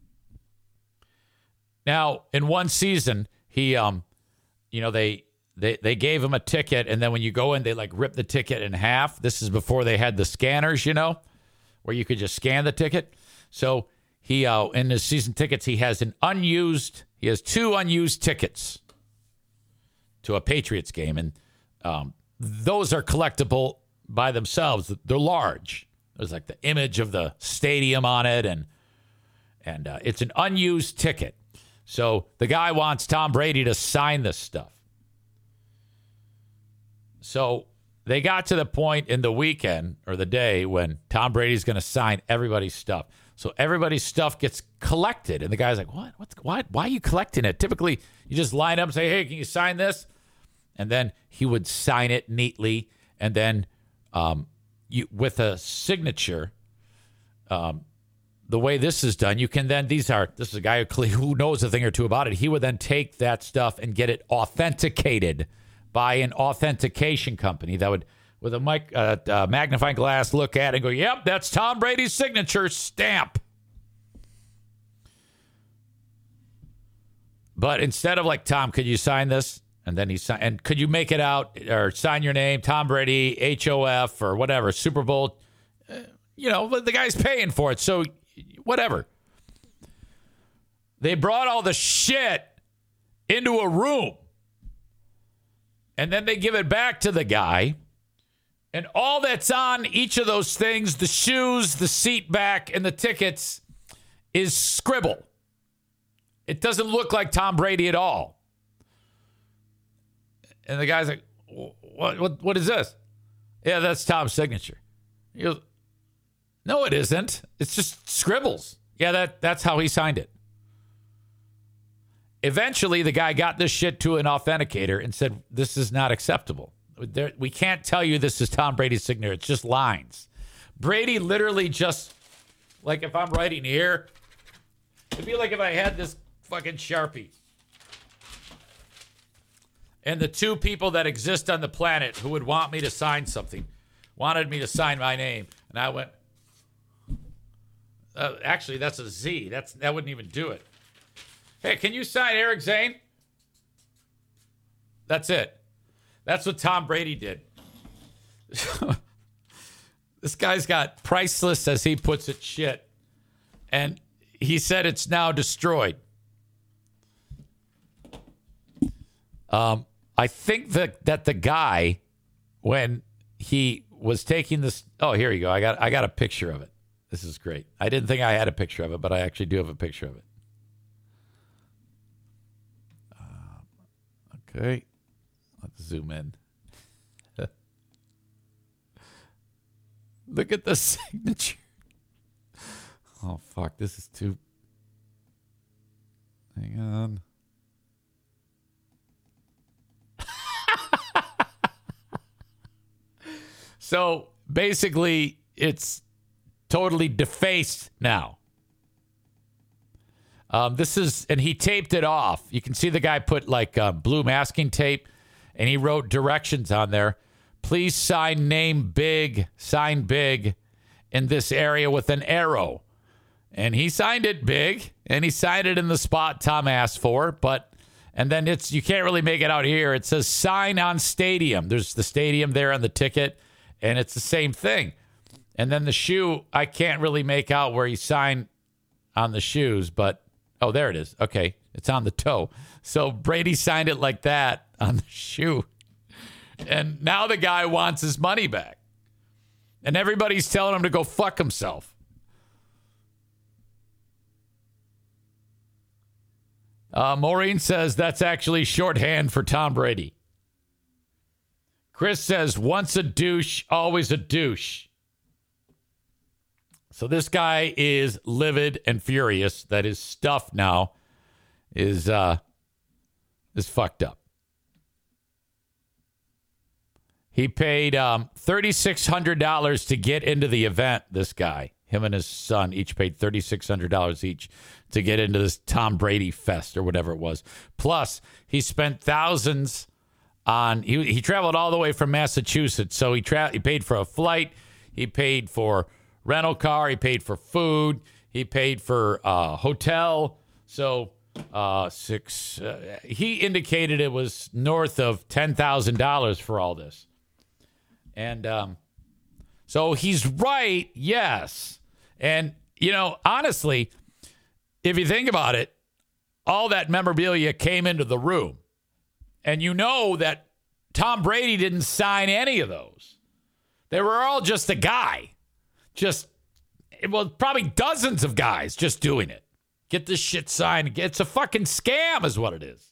Now, in one season, he, they gave him a ticket. And then when you go in, they rip the ticket in half. This is before they had the scanners, where you could just scan the ticket. So he, in his season tickets, he has two unused tickets to a Patriots game. And those are collectible by themselves. They're large. There's the image of the stadium on it. And it's an unused ticket. So the guy wants Tom Brady to sign this stuff. So they got to the point in the weekend or the day when Tom Brady's going to sign everybody's stuff. So everybody's stuff gets collected. And the guy's like, what? Why are you collecting it? Typically, you just line up and say, hey, can you sign this? And then he would sign it neatly. And then with a signature, the way this is done, you can then, this is a guy who knows a thing or two about it. He would then take that stuff and get it authenticated by an authentication company that would, with a magnifying glass, look at it and go, yep, that's Tom Brady's signature stamp. But instead of Tom, could you sign this? And then and could you make it out or sign your name, Tom Brady, HOF or whatever, Super Bowl? The guy's paying for it. So whatever. They brought all the shit into a room. And then they give it back to the guy. And all that's on each of those things, the shoes, the seat back, and the tickets, is scribble. It doesn't look like Tom Brady at all. And the guy's like, what is this? Yeah, that's Tom's signature. He goes, no, it isn't. It's just scribbles. Yeah, that's how he signed it. Eventually, the guy got this shit to an authenticator and said, this is not acceptable. We can't tell you this is Tom Brady's signature. It's just lines. Brady literally just, if I'm writing here, it'd be like if I had this fucking Sharpie. And the two people that exist on the planet who would want me to sign something wanted me to sign my name. And I went, actually, that's a Z. That wouldn't even do it. Hey, can you sign Eric Zane? That's it. That's what Tom Brady did. This guy's got priceless, as he puts it, shit. And he said it's now destroyed. I think that the guy, when he was taking this, oh, here you go. I got a picture of it. This is great. I didn't think I had a picture of it, but I actually do have a picture of it. Okay. Let's zoom in. Look at the signature. Oh, fuck. This is too... Hang on. So, basically, it's totally defaced now. This is... And he taped it off. You can see the guy put, like, blue masking tape, and he wrote directions on there. Please sign name big, sign big in this area with an arrow. And he signed it big, and he signed it in the spot Tom asked for. And then you can't really make it out here. It says sign on stadium. There's the stadium there on the ticket, and it's the same thing. And then the shoe, I can't really make out where he signed on the shoes, but, oh, there it is. Okay, it's on the toe. So Brady signed it like that on the shoe. And now the guy wants his money back. And everybody's telling him to go fuck himself. Maureen says that's actually shorthand for Tom Brady. Chris says once a douche, always a douche. So this guy is livid and furious that his stuff now is fucked up. He paid $3,600 to get into the event, this guy. Him and his son each paid $3,600 each to get into this Tom Brady fest or whatever it was. Plus, he spent thousands on... He traveled all the way from Massachusetts, so he paid for a flight. He paid for rental car. He paid for food. He paid for hotel. So he indicated it was north of $10,000 for all this. And so he's right, yes. And, honestly, if you think about it, all that memorabilia came into the room. And you know that Tom Brady didn't sign any of those. They were all just a guy. Probably dozens of guys just doing it. Get this shit signed. It's a fucking scam is what it is.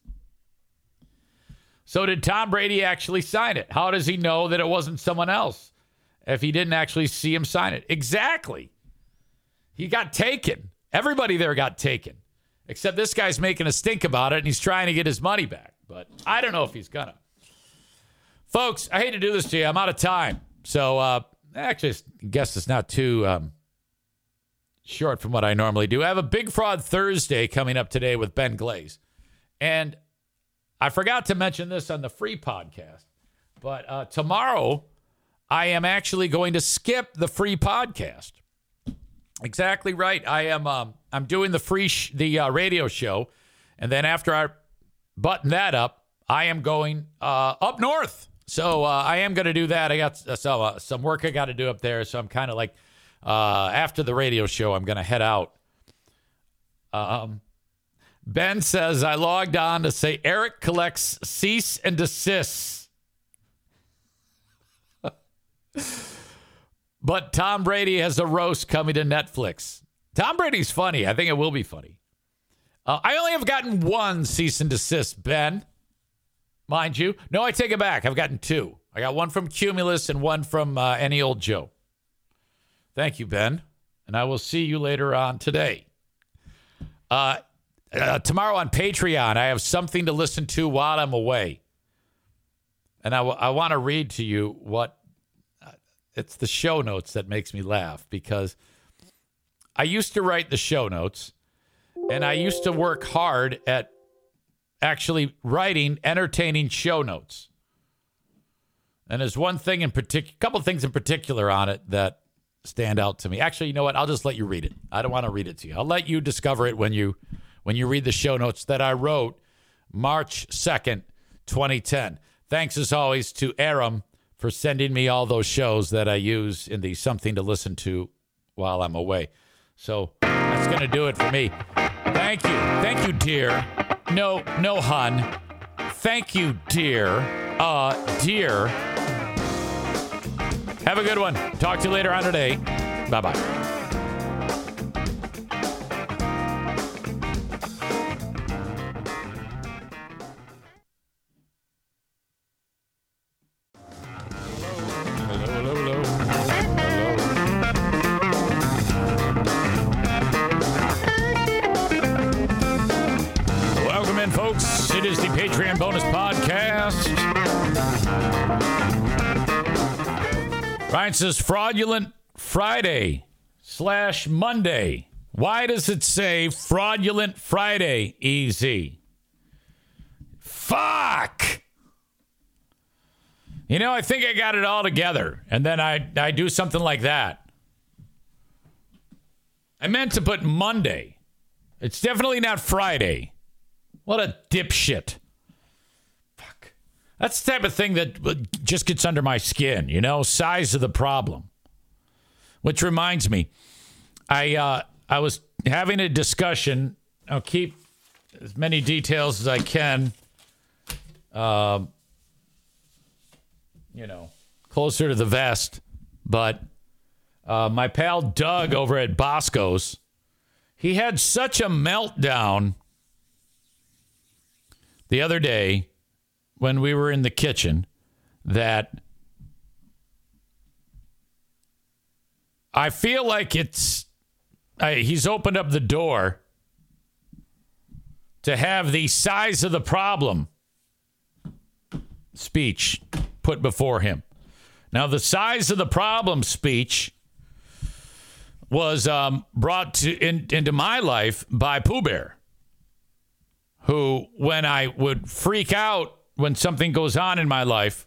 So did Tom Brady actually sign it? How does he know that it wasn't someone else if he didn't actually see him sign it? Exactly. He got taken. Everybody there got taken. Except this guy's making a stink about it, and he's trying to get his money back. But I don't know if he's gonna. Folks, I hate to do this to you. I'm out of time. So actually, I guess it's not too short from what I normally do. I have a Big Fraud Thursday coming up today with Ben Glaze. And I forgot to mention this on the free podcast, but tomorrow I am actually going to skip the free podcast. Exactly right. I'm doing the radio show, and then after I button that up, I am going up north. So I am going to do that. I got some work I got to do up there, so I'm kind of like after the radio show, I'm going to head out. Ben says, I logged on to say Eric collects cease and desists. But Tom Brady has a roast coming to Netflix. Tom Brady's funny. I think it will be funny. I only have gotten one cease and desist, Ben. Mind you. No, I take it back. I've gotten two. I got one from Cumulus and one from Any Old Joe. Thank you, Ben. And I will see you later on today. Tomorrow on Patreon, I have something to listen to while I'm away. And I want to read to you what... it's the show notes that makes me laugh, because I used to write the show notes, and I used to work hard at actually writing entertaining show notes. And there's one thing in particular, couple things in particular on it that stand out to me. Actually, you know what? I'll just let you read it. I don't want to read it to you. I'll let you discover it when you read the show notes that I wrote March 2nd, 2010. Thanks, as always, to Aram for sending me all those shows that I use in the something to listen to while I'm away. So that's going to do it for me. Thank you. Thank you, dear. No, hun. Thank you, dear. Dear. Have a good one. Talk to you later on today. Bye-bye. folks. It is the Patreon bonus podcast. Ryan says fraudulent Friday / Monday. Why does it say fraudulent Friday, EZ? Fuck! You know, I think I got it all together. And then I do something like that. I meant to put Monday. It's definitely not Friday. What a dipshit. Fuck. That's the type of thing that just gets under my skin, you know? Size of the problem. Which reminds me, I was having a discussion. I'll keep as many details as I can, closer to the vest. But my pal Doug over at Bosco's, he had such a meltdown the other day when we were in the kitchen that I feel like he's opened up the door to have the size of the problem speech put before him. Now, the size of the problem speech was brought into my life by Pooh Bear, who, when I would freak out when something goes on in my life,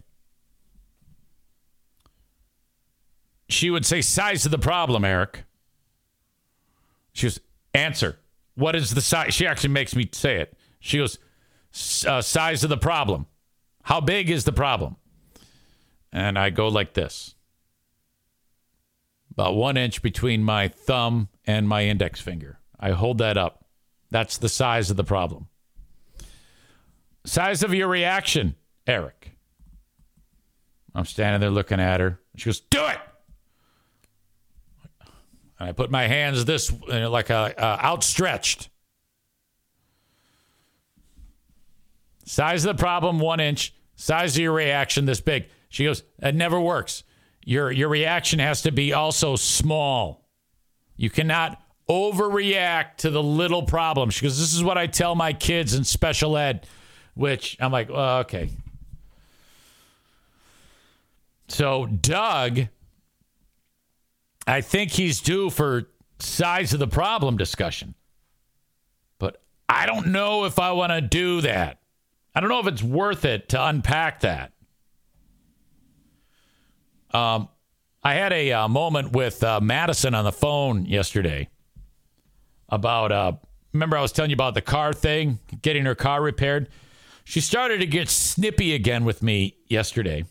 she would say, size of the problem, Eric. She goes, answer. What is the size? She actually makes me say it. She goes, size of the problem. How big is the problem? And I go like this. About 1 inch between my thumb and my index finger. I hold that up. That's the size of the problem. Size of your reaction, Eric. I'm standing there looking at her. She goes, do it! And I put my hands like outstretched. Size of the problem, 1 inch. Size of your reaction, this big. She goes, that never works. Your reaction has to be also small. You cannot overreact to the little problem. She goes, this is what I tell my kids in special ed, which I'm like, well, okay. So Doug, I think he's due for size of the problem discussion. But I don't know if I want to do that. I don't know if it's worth it to unpack that. I had a moment with Madison on the phone yesterday about, remember I was telling you about the car thing, getting her car repaired? She started to get snippy again with me yesterday.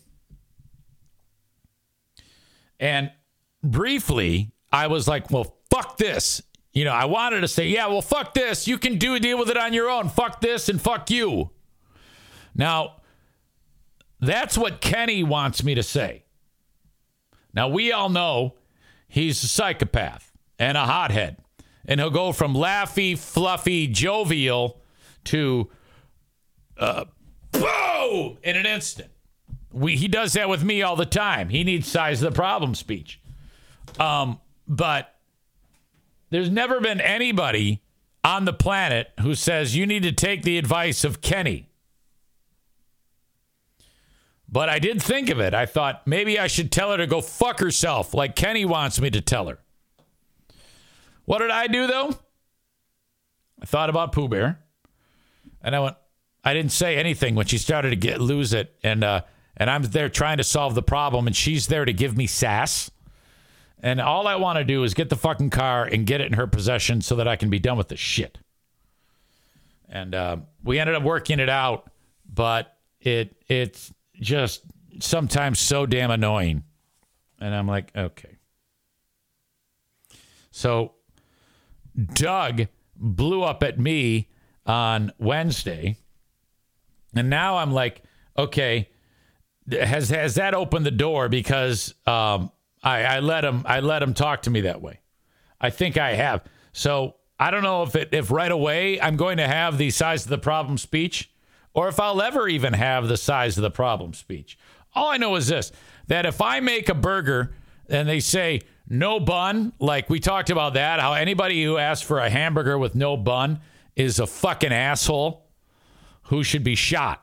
And briefly, I was like, well, fuck this. You know, I wanted to say, yeah, well, fuck this. You can deal with it on your own. Fuck this and fuck you. Now, that's what Kenny wants me to say. Now, we all know he's a psychopath and a hothead. And he'll go from laughy, fluffy, jovial to boom in an instant. He does that with me all the time. He needs size of the problem speech. But there's never been anybody on the planet who says you need to take the advice of Kenny. But I did think of it. I thought maybe I should tell her to go fuck herself like Kenny wants me to tell her. What did I do, though? I thought about Pooh Bear. And I didn't say anything when she started to lose it. And I'm there trying to solve the problem. And she's there to give me sass. And all I want to do is get the fucking car and get it in her possession so that I can be done with this shit. And we ended up working it out. But it's just sometimes so damn annoying. And I'm like, okay. So Doug blew up at me on Wednesday. And now I'm like, okay, has that opened the door? Because I let him talk to me that way. I think I have. So I don't know if right away I'm going to have the size of the problem speech, or if I'll ever even have the size of the problem speech. All I know is this, that if I make a burger and they say no bun, like we talked about that, how anybody who asks for a hamburger with no bun is a fucking asshole. who should be shot.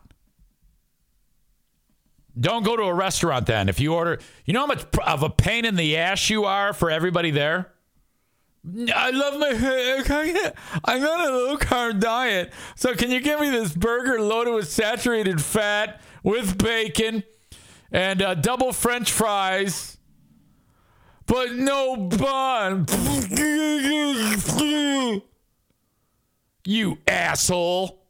Don't go to a restaurant then. If you order, you know how much of a pain in the ass you are for everybody there? I love my hair. I'm on a low-carb diet. So can you give me this burger loaded with saturated fat with bacon and double French fries, but no bun? You asshole.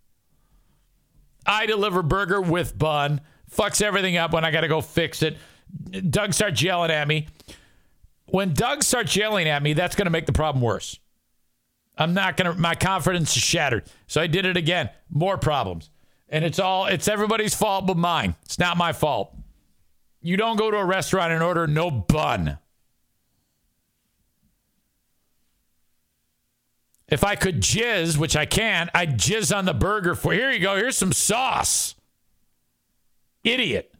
I deliver burger with bun. Fucks everything up when I got to go fix it. Doug starts yelling at me. When Doug starts yelling at me, that's going to make the problem worse. My confidence is shattered. So I did it again. More problems. And it's everybody's fault but mine. It's not my fault. You don't go to a restaurant and order no bun. If I could jizz, which I can't, I'd jizz on the burger for, here you go, here's some sauce. Idiot.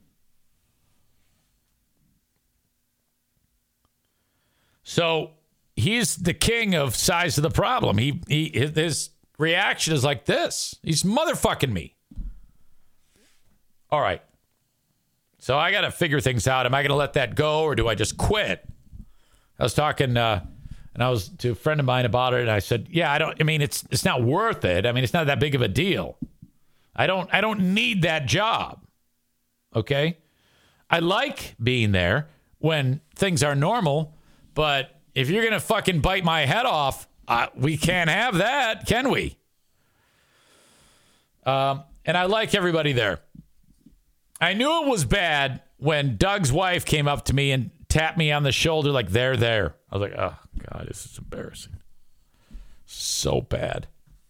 So he's the king of size of the problem. His reaction is like this. He's motherfucking me. All right. So I got to figure things out. Am I going to let that go or do I just quit? I was talking, and I was to a friend of mine about it, and I said, yeah, it's not worth it. I mean, it's not that big of a deal. I don't need that job. Okay? I like being there when things are normal, but if you're going to fucking bite my head off, we can't have that, can we? And I like everybody there. I knew it was bad when Doug's wife came up to me and tapped me on the shoulder like, there. I was like, oh, God, this is embarrassing. So bad.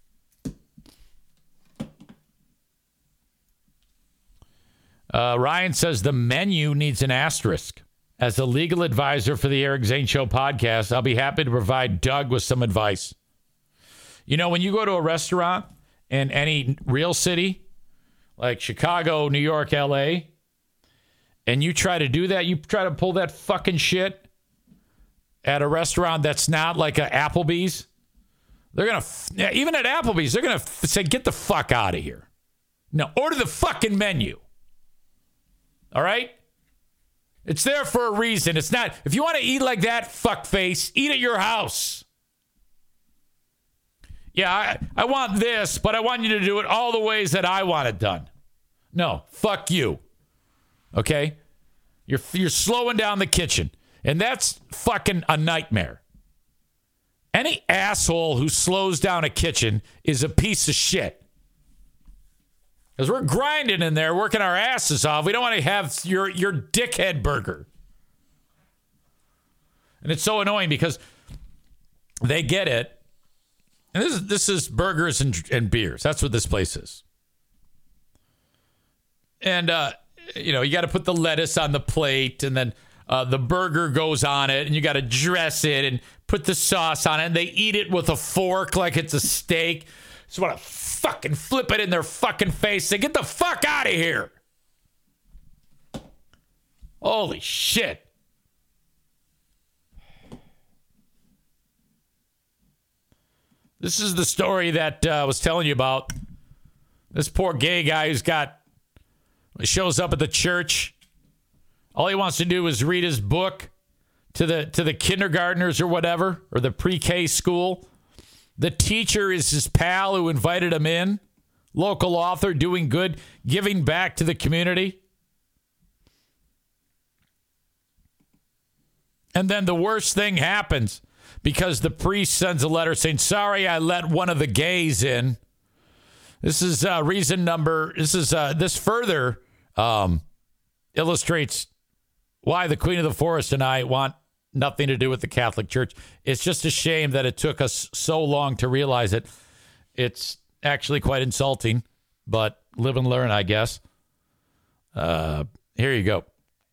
Ryan says the menu needs an asterisk. As a legal advisor for the Eric Zane Show podcast, I'll be happy to provide Doug with some advice. You know, when you go to a restaurant in any real city, like Chicago, New York, L.A., and you try to do that, you try to pull that fucking shit at a restaurant that's not like a Applebee's, they're going to, even at Applebee's, they're going to say, get the fuck out of here. No, order the fucking menu. All right? It's there for a reason. It's not, if you want to eat like that, fuckface, eat at your house. Yeah, I want this, but I want you to do it all the ways that I want it done. No, fuck you. Okay? You're slowing down the kitchen. And that's fucking a nightmare. Any asshole who slows down a kitchen is a piece of shit. Because we're grinding in there, working our asses off. We don't want to have your dickhead burger. And it's so annoying because they get it. And this is burgers and beers. That's what this place is. And, you got to put the lettuce on the plate, and then the burger goes on it, and you got to dress it and put the sauce on it, and they eat it with a fork like it's a steak. Just want to fucking flip it in their fucking face. Say, get the fuck out of here. Holy shit. This is the story that I was telling you about. This poor gay guy shows up at the church. All he wants to do is read his book to the kindergartners or whatever, or the pre-K school. The teacher is his pal who invited him in. Local author, doing good, giving back to the community. And then the worst thing happens because the priest sends a letter saying, sorry, I let one of the gays in. This is reason number. This further illustrates why the Queen of the Forest and I want nothing to do with the Catholic Church. It's just a shame that it took us so long to realize it. It's actually quite insulting, but live and learn, I guess. Here you go.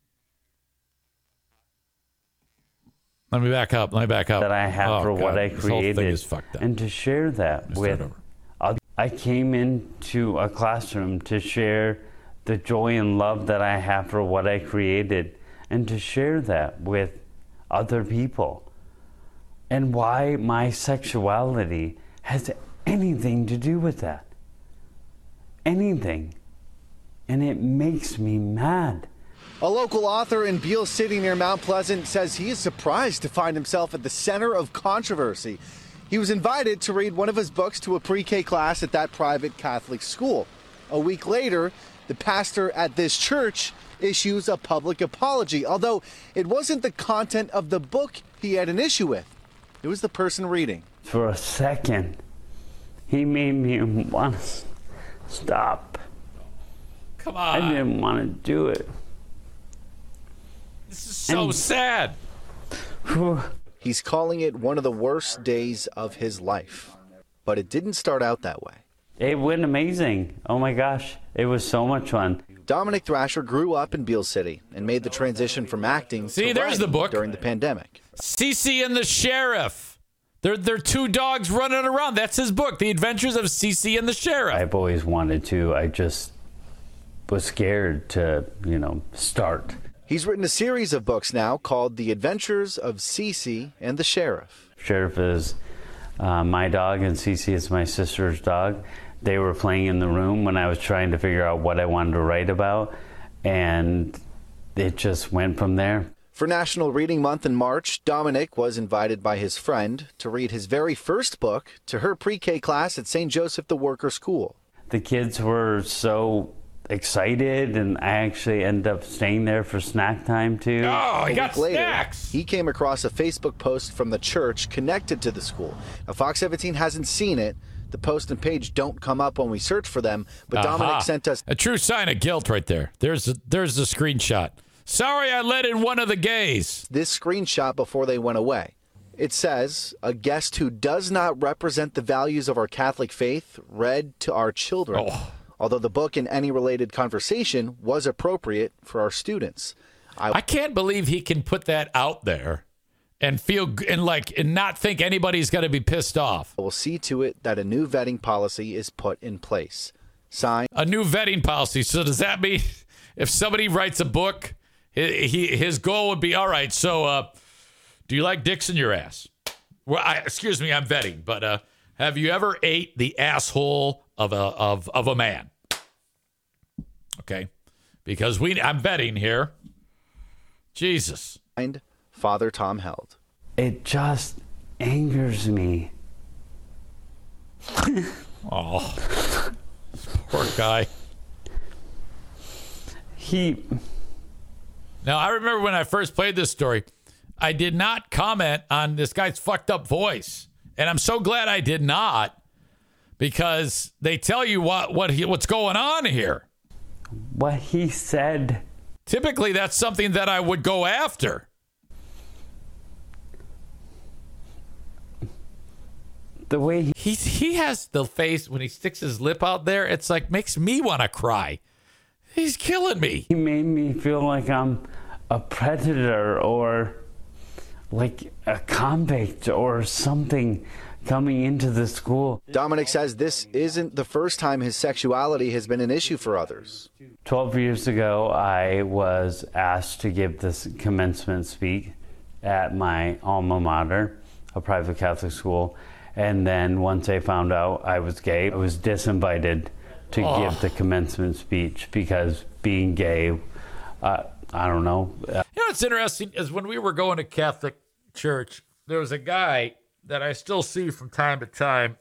Let me back up.
That I have for what I created.
This whole thing is fucked up.
And to share that with others. I came into a classroom to share the joy and love that I have for what I created, and to share that with other people, and why my sexuality has anything to do with that. anything. And it makes me mad.
A local author in Beale City near Mount Pleasant says he is surprised to find himself at the center of controversy. He was invited to read one of his books to a pre-K class at that private Catholic school. A week later, the pastor at this church issues a public apology, although it wasn't the content of the book he had an issue with. It was the person reading.
For a second, he made me want to stop.
Come on.
I didn't want to do it.
This is so sad.
He's calling it one of the worst days of his life. But it didn't start out that way.
It went amazing. Oh my gosh, it was so much fun.
Dominic Thrasher grew up in Beale City and made the transition from acting to
there's the book
during the pandemic.
Cece and the Sheriff. They're two dogs running around. That's his book, The Adventures of Cece and the Sheriff.
I've always wanted to. I just was scared to, start.
He's written a series of books now called The Adventures of Cece and the Sheriff.
Sheriff is my dog, and Cece is my sister's dog. They were playing in the room when I was trying to figure out what I wanted to write about, and it just went from there.
For National Reading Month in March, Dominic was invited by his friend to read his very first book to her pre-K class at St. Joseph the Worker School.
The kids were so excited, and I actually ended up staying there for snack time too.
Oh, he got
later,
snacks.
He came across a Facebook post from the church connected to the school. Now, Fox 17 hasn't seen it. The post and page don't come up when we search for them, but Dominic sent us
a true sign of guilt right there. There's the screenshot. Sorry I let in one of the gays.
This screenshot before they went away. It says, a guest who does not represent the values of our Catholic faith read to our children. Although the book and any related conversation was appropriate for our students.
I can't believe he can put that out there and and not think anybody's going to be pissed off.
We'll see to it that a new vetting policy is put in place. Signed.
A new vetting policy. So does that mean if somebody writes a book, his goal would be, all right, so do you like dicks in your ass? Well, excuse me, I'm vetting, but have you ever ate the asshole of a man? Okay, because I'm betting here. Jesus.
Signed, Father Tom Held.
It just angers me.
Oh, poor guy. Now, I remember when I first played this story, I did not comment on this guy's fucked up voice. And I'm so glad I did not, because they tell you what's going on here.
What he said.
Typically, that's something that I would go after.
The way
he has the face when he sticks his lip out there, it's like makes me want to cry. He's killing me.
He made me feel like I'm a predator or like a convict or something coming into the school.
Dominic says this isn't the first time his sexuality has been an issue for others.
12 years ago, I was asked to give this commencement speech at my alma mater, a private Catholic school. And then once I found out I was gay, I was disinvited to give the commencement speech because being gay, I don't know.
You know what's interesting is when we were going to Catholic church, there was a guy that I still see from time to time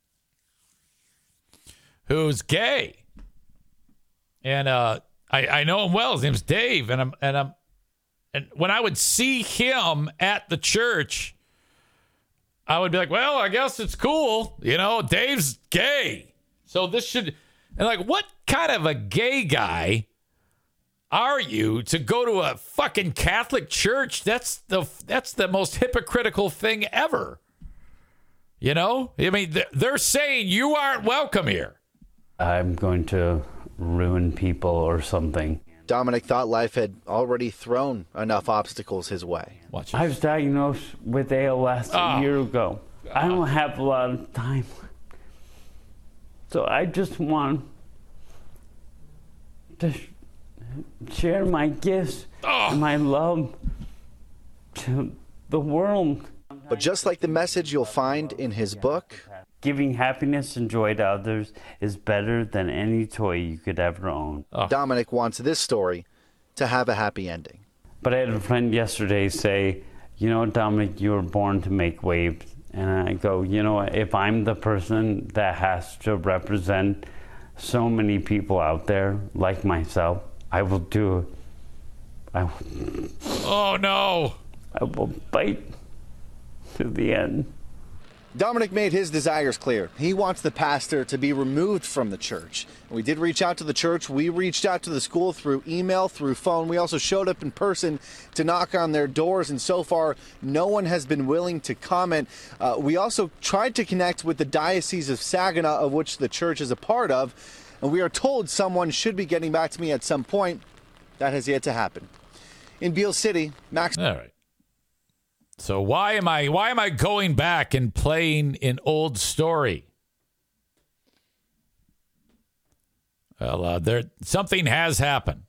who's gay. And I know him well. His name's Dave. And when I would see him at the church, I would be like, well, I guess it's cool. You know, Dave's gay. So this should... And like, what kind of a gay guy are you to go to a fucking Catholic church? That's the most hypocritical thing ever. You know? I mean, they're saying you aren't welcome here.
I'm going to ruin people or something.
Dominic thought life had already thrown enough obstacles his way.
I was diagnosed with ALS a year ago. God. I don't have a lot of time. So I just want to share my gifts and my love to the world.
But just like the message you'll find in his book,
Giving happiness and joy to others is better than any toy you could ever own.
Dominic wants this story to have a happy ending.
But I had a friend yesterday say, you know, Dominic, you were born to make waves. And I go, you know what, if I'm the person that has to represent so many people out there like myself, I will do it.
Oh, no.
I will fight to the end.
Dominic made his desires clear. He wants the pastor to be removed from the church. We did reach out to the church. We reached out to the school through email, through phone. We also showed up in person to knock on their doors, and so far, no one has been willing to comment. We also tried to connect with the Diocese of Saginaw, of which the church is a part of, and we are told someone should be getting back to me at some point. That has yet to happen. In Beale City, Max.
All right. So why am I going back and playing an old story? Well, something has happened.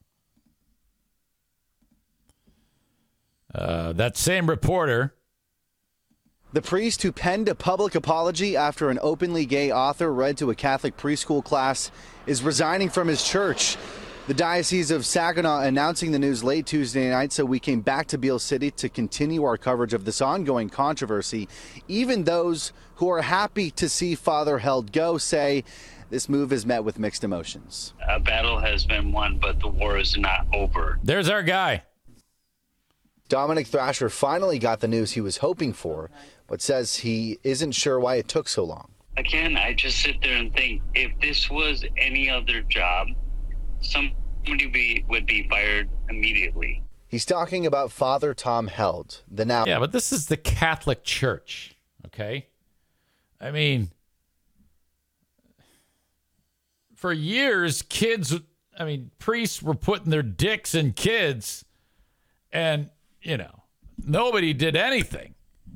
That same reporter.
The priest who penned a public apology after an openly gay author read to a Catholic preschool class is resigning from his church. The Diocese of Saginaw announcing the news late Tuesday night, so we came back to Beale City to continue our coverage of this ongoing controversy. Even those who are happy to see Father Held go say this move is met with mixed emotions.
A battle has been won, but the war is not over.
There's our guy.
Dominic Thrasher finally got the news he was hoping for, but says he isn't sure why it took so long.
Again, I just sit there and think, if this was any other job, somebody would be fired immediately.
He's talking about Father Tom Held, the now...
Yeah, but this is the Catholic Church, okay? I mean, for years, priests were putting their dicks in kids, and, nobody did anything,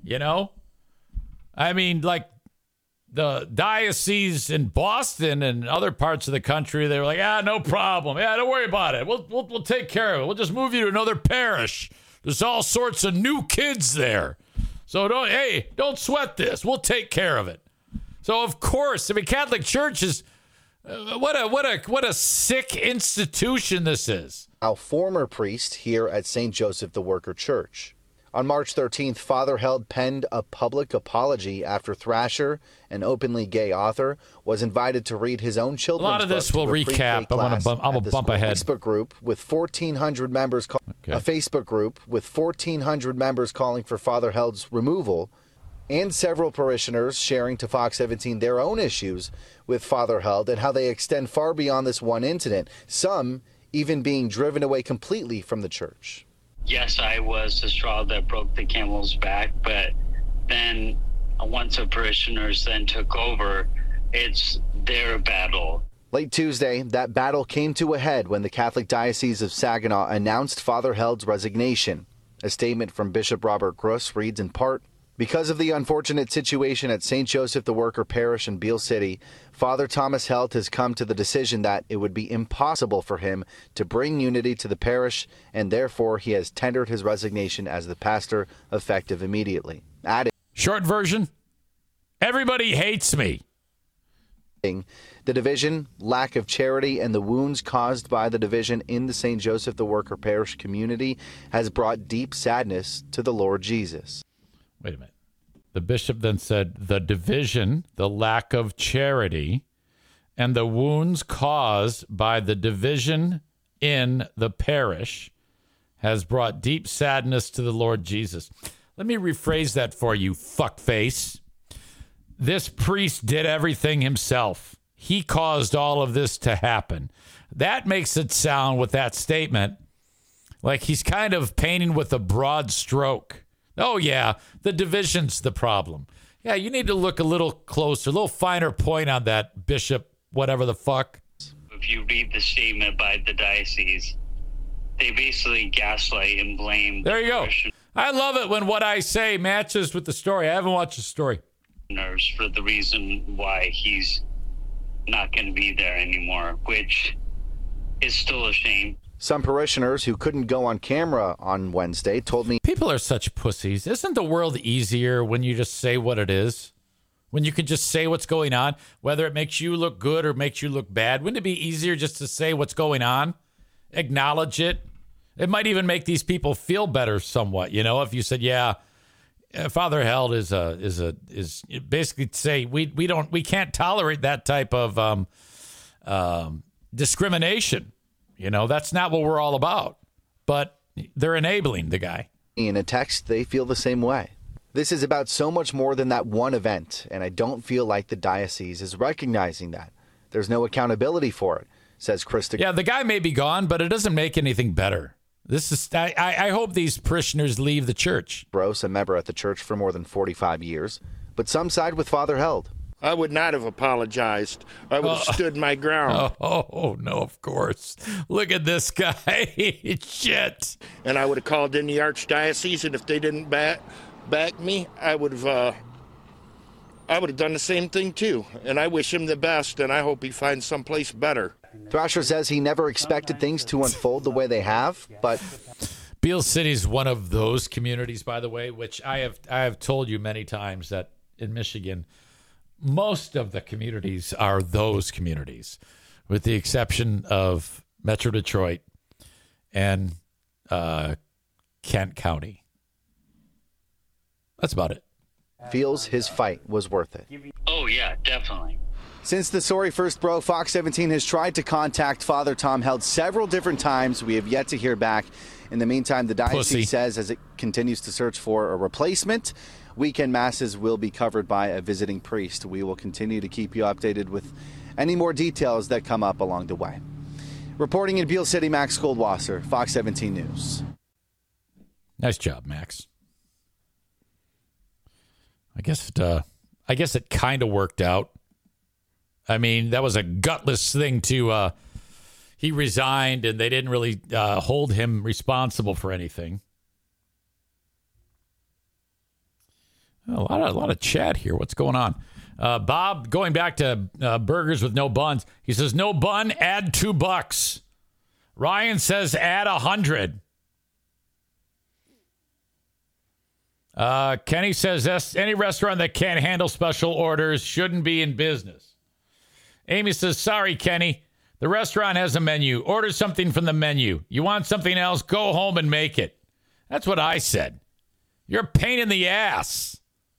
I mean, like, the diocese in Boston and other parts of the country, they were like, no problem. Yeah, don't worry about it. We'll take care of it. We'll just move you to another parish. There's all sorts of new kids there. So don't sweat this. We'll take care of it. So of course, Catholic Church is what a sick institution this is.
Our former priest here at St. Joseph the Worker Church. On March 13th, Father Held penned a public apology after Thrasher, an openly gay author, was invited to read his own children's book.
A lot of this will recap. I'm a bump ahead.
Facebook group with 1,400 members. A Facebook group with 1,400 members calling for Father Held's removal, and several parishioners sharing to Fox 17 their own issues with Father Held and how they extend far beyond this one incident. Some even being driven away completely from the church.
Yes, I was the straw that broke the camel's back, but then once the parishioners then took over, it's their battle.
Late Tuesday, that battle came to a head when the Catholic Diocese of Saginaw announced Father Held's resignation. A statement from Bishop Robert Gruss reads in part, because of the unfortunate situation at St. Joseph the Worker Parish in Beale City, Father Thomas Held has come to the decision that it would be impossible for him to bring unity to the parish, and therefore he has tendered his resignation as the pastor, effective immediately. Adding,
short version, everybody hates me.
The division, lack of charity, and the wounds caused by the division in the St. Joseph the Worker Parish community has brought deep sadness to the Lord Jesus.
Wait a minute. The bishop then said the division, the lack of charity, and the wounds caused by the division in the parish has brought deep sadness to the Lord Jesus. Let me rephrase that for you, fuckface. This priest did everything himself. He caused all of this to happen. That makes it sound, with that statement, like he's kind of painting with a broad stroke. Oh, yeah, the division's the problem. Yeah, you need to look a little closer, a little finer point on that, Bishop, whatever the fuck.
If you read the statement by the diocese, they basically gaslight and blame.
There you go. I love it when what I say matches with the story. I haven't watched the story.
For the reason why he's not going to be there anymore, which is still a shame.
Some parishioners who couldn't go on camera on Wednesday told me...
People are such pussies. Isn't the world easier when you just say what it is? when you can just say what's going on, whether it makes you look good or makes you look bad? Wouldn't it be easier just to say what's going on, acknowledge it? It might even make these people feel better somewhat, if you said, yeah, Father Held is basically to say we can't tolerate that type of discrimination. That's not what we're all about. But they're enabling the guy.
In a text, they feel the same way. This is about so much more than that one event, and I don't feel like the diocese is recognizing that. There's no accountability for it, says Krista.
Yeah, the guy may be gone, but it doesn't make anything better. I hope these parishioners leave the church.
Gross, a member at the church for more than 45 years, but some side with Father Held.
I would not have apologized. I would have stood my ground.
Oh, no, of course. Look at this guy. Shit.
And I would have called in the archdiocese, and if they didn't back me, I would have done the same thing too. And I wish him the best, and I hope he finds someplace better.
Thrasher says he never expected things to unfold the way they have, but
Beale City's one of those communities, by the way, which I have told you many times that in Michigan, most of the communities are those communities, with the exception of Metro Detroit and Kent County. That's about it.
Feels his fight was worth it.
Oh, yeah, definitely.
Since the story first broke, Fox 17 has tried to contact Father Tom Held several different times. We have yet to hear back. In the meantime, the diocese says as it continues to search for a replacement, weekend masses will be covered by a visiting priest. We will continue to keep you updated with any more details that come up along the way. Reporting in Beale City, Max Goldwasser, Fox 17 News.
Nice job, Max. I guess it kind of worked out. I mean, that was a gutless thing to, he resigned and they didn't really hold him responsible for anything. A lot of chat here. What's going on? Bob, going back to burgers with no buns. He says, no bun, add $2. Ryan says, add 100. Kenny says, any restaurant that can't handle special orders shouldn't be in business. Amy says, sorry, Kenny. The restaurant has a menu. Order something from the menu. You want something else? Go home and make it. That's what I said. You're a pain in the ass.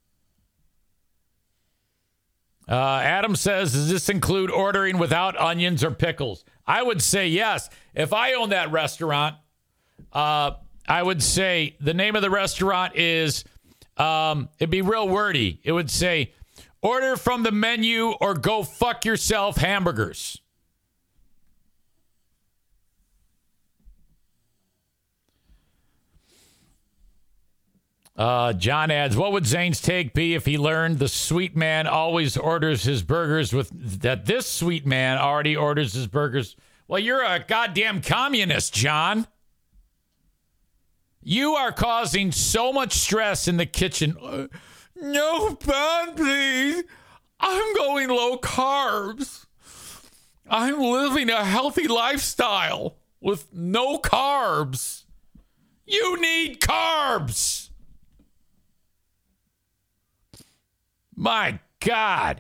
Adam says, does this include ordering without onions or pickles? I would say yes. If I owned that restaurant, I would say the name of the restaurant is, it'd be real wordy. It would say, order from the menu or go fuck yourself hamburgers. John adds, what would Zane's take be if he learned the sweet man always orders his burgers with that this sweet man already orders his burgers? Well, you're a goddamn communist, John. You are causing so much stress in the kitchen. No bun, please. I'm going low carbs. I'm living a healthy lifestyle with no carbs. You need carbs. My God.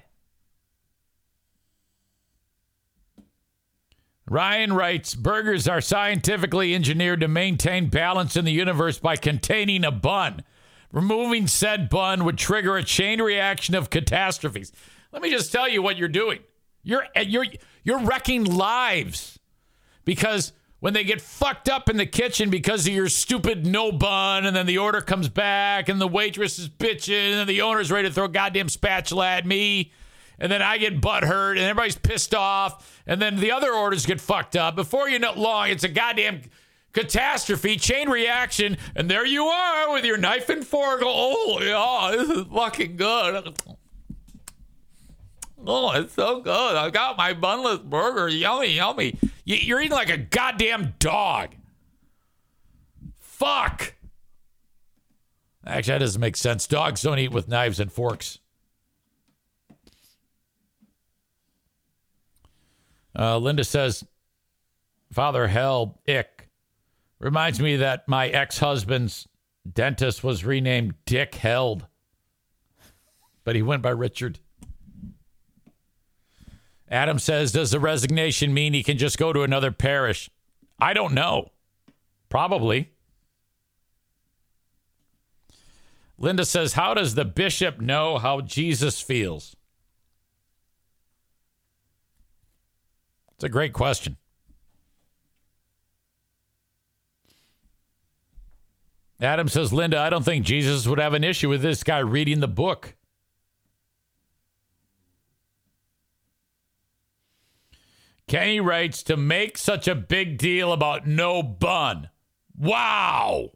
Ryan writes, burgers are scientifically engineered to maintain balance in the universe by containing a bun. Removing said bun would trigger a chain reaction of catastrophes. Let me just tell you what you're doing. You're wrecking lives because when they get fucked up in the kitchen because of your stupid no bun, and then the order comes back and the waitress is bitching and then the owner's ready to throw a goddamn spatula at me, and then I get butthurt and everybody's pissed off, and then the other orders get fucked up. Before you know long, it's a goddamn catastrophe, chain reaction, and there you are with your knife and fork. Oh, yeah, this is fucking good. Oh, it's so good. I got my bunless burger. Yummy, yummy. You're eating like a goddamn dog. Fuck. Actually, that doesn't make sense. Dogs don't eat with knives and forks. Linda says, Father Held, ick. Reminds me that my ex-husband's dentist was renamed Dick Held. But he went by Richard. Adam says, does the resignation mean he can just go to another parish? I don't know. Probably. Linda says, how does the bishop know how Jesus feels? It's a great question. Adam says, Linda, I don't think Jesus would have an issue with this guy reading the book. Kenny writes, to make such a big deal about no bun. Wow.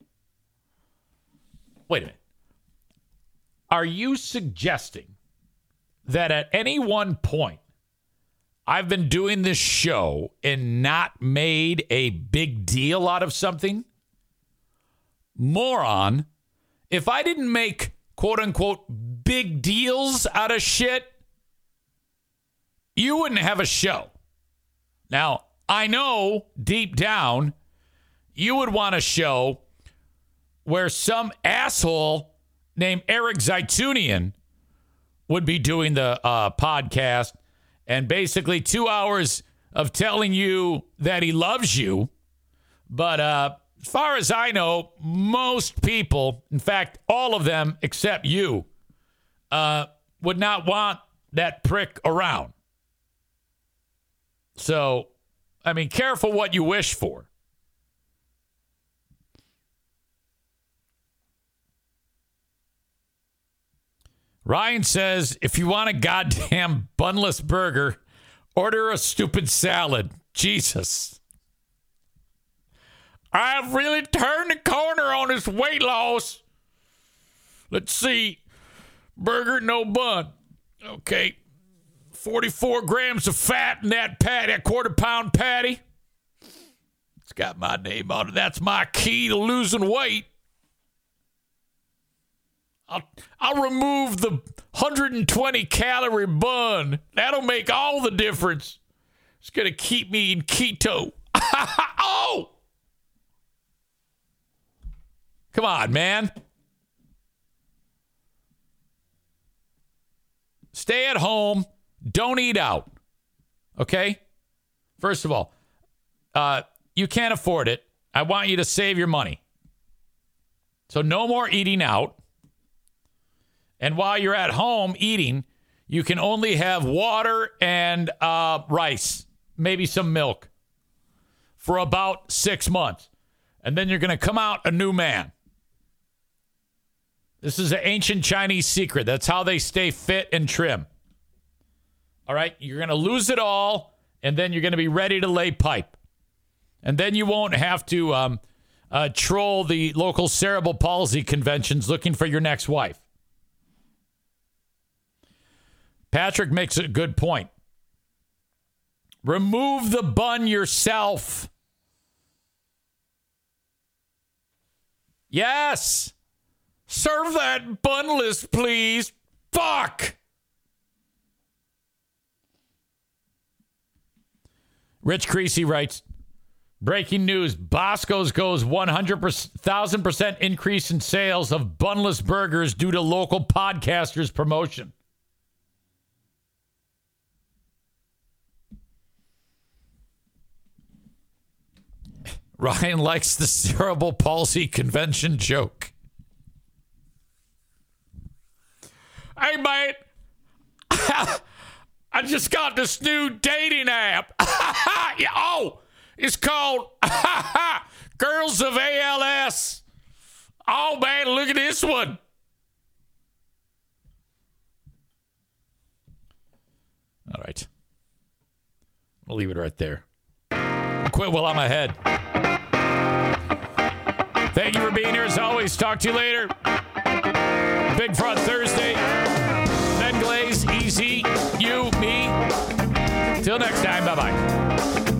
Wait a minute. Are you suggesting that at any one point I've been doing this show and not made a big deal out of something? Moron. If I didn't make, quote unquote, big deals out of shit, you wouldn't have a show. Now, I know deep down you would want a show where some asshole named Eric Zaitunian would be doing the podcast and basically 2 hours of telling you that he loves you. But as far as I know, most people, in fact, all of them except you, would not want that prick around. So, I mean, careful what you wish for. Ryan says, if you want a goddamn bunless burger, order a stupid salad. Jesus. I've really turned the corner on this weight loss. Let's see. Burger, no bun. Okay. 44 grams of fat in that patty, a quarter-pound patty. It's got my name on it. That's my key to losing weight. I'll remove the 120-calorie bun. That'll make all the difference. It's going to keep me in keto. Oh! Come on, man. Stay at home. Don't eat out. Okay? First of all, you can't afford it. I want you to save your money. So no more eating out. And while you're at home eating, you can only have water and rice, maybe some milk, for about 6 months. And then you're going to come out a new man. This is an ancient Chinese secret. That's how they stay fit and trim. All right? You're going to lose it all, and then you're going to be ready to lay pipe. And then you won't have to troll the local cerebral palsy conventions looking for your next wife. Patrick makes a good point. Remove the bun yourself. Yes. Serve that bunless, please. Fuck. Rich Creasy writes, breaking news, Bosco's goes 1,000% increase in sales of bunless burgers due to local podcasters' promotion. Ryan likes the cerebral palsy convention joke. Hey, mate. I just got this new dating app. Oh, it's called Girls of ALS. Oh, man, look at this one. All right. I'll leave it right there. I'll quit while I'm ahead. Thank you for being here as always. Talk to you later. Big Front Thursday. Ben Glaze, Easy, you, me. Till next time. Bye-bye.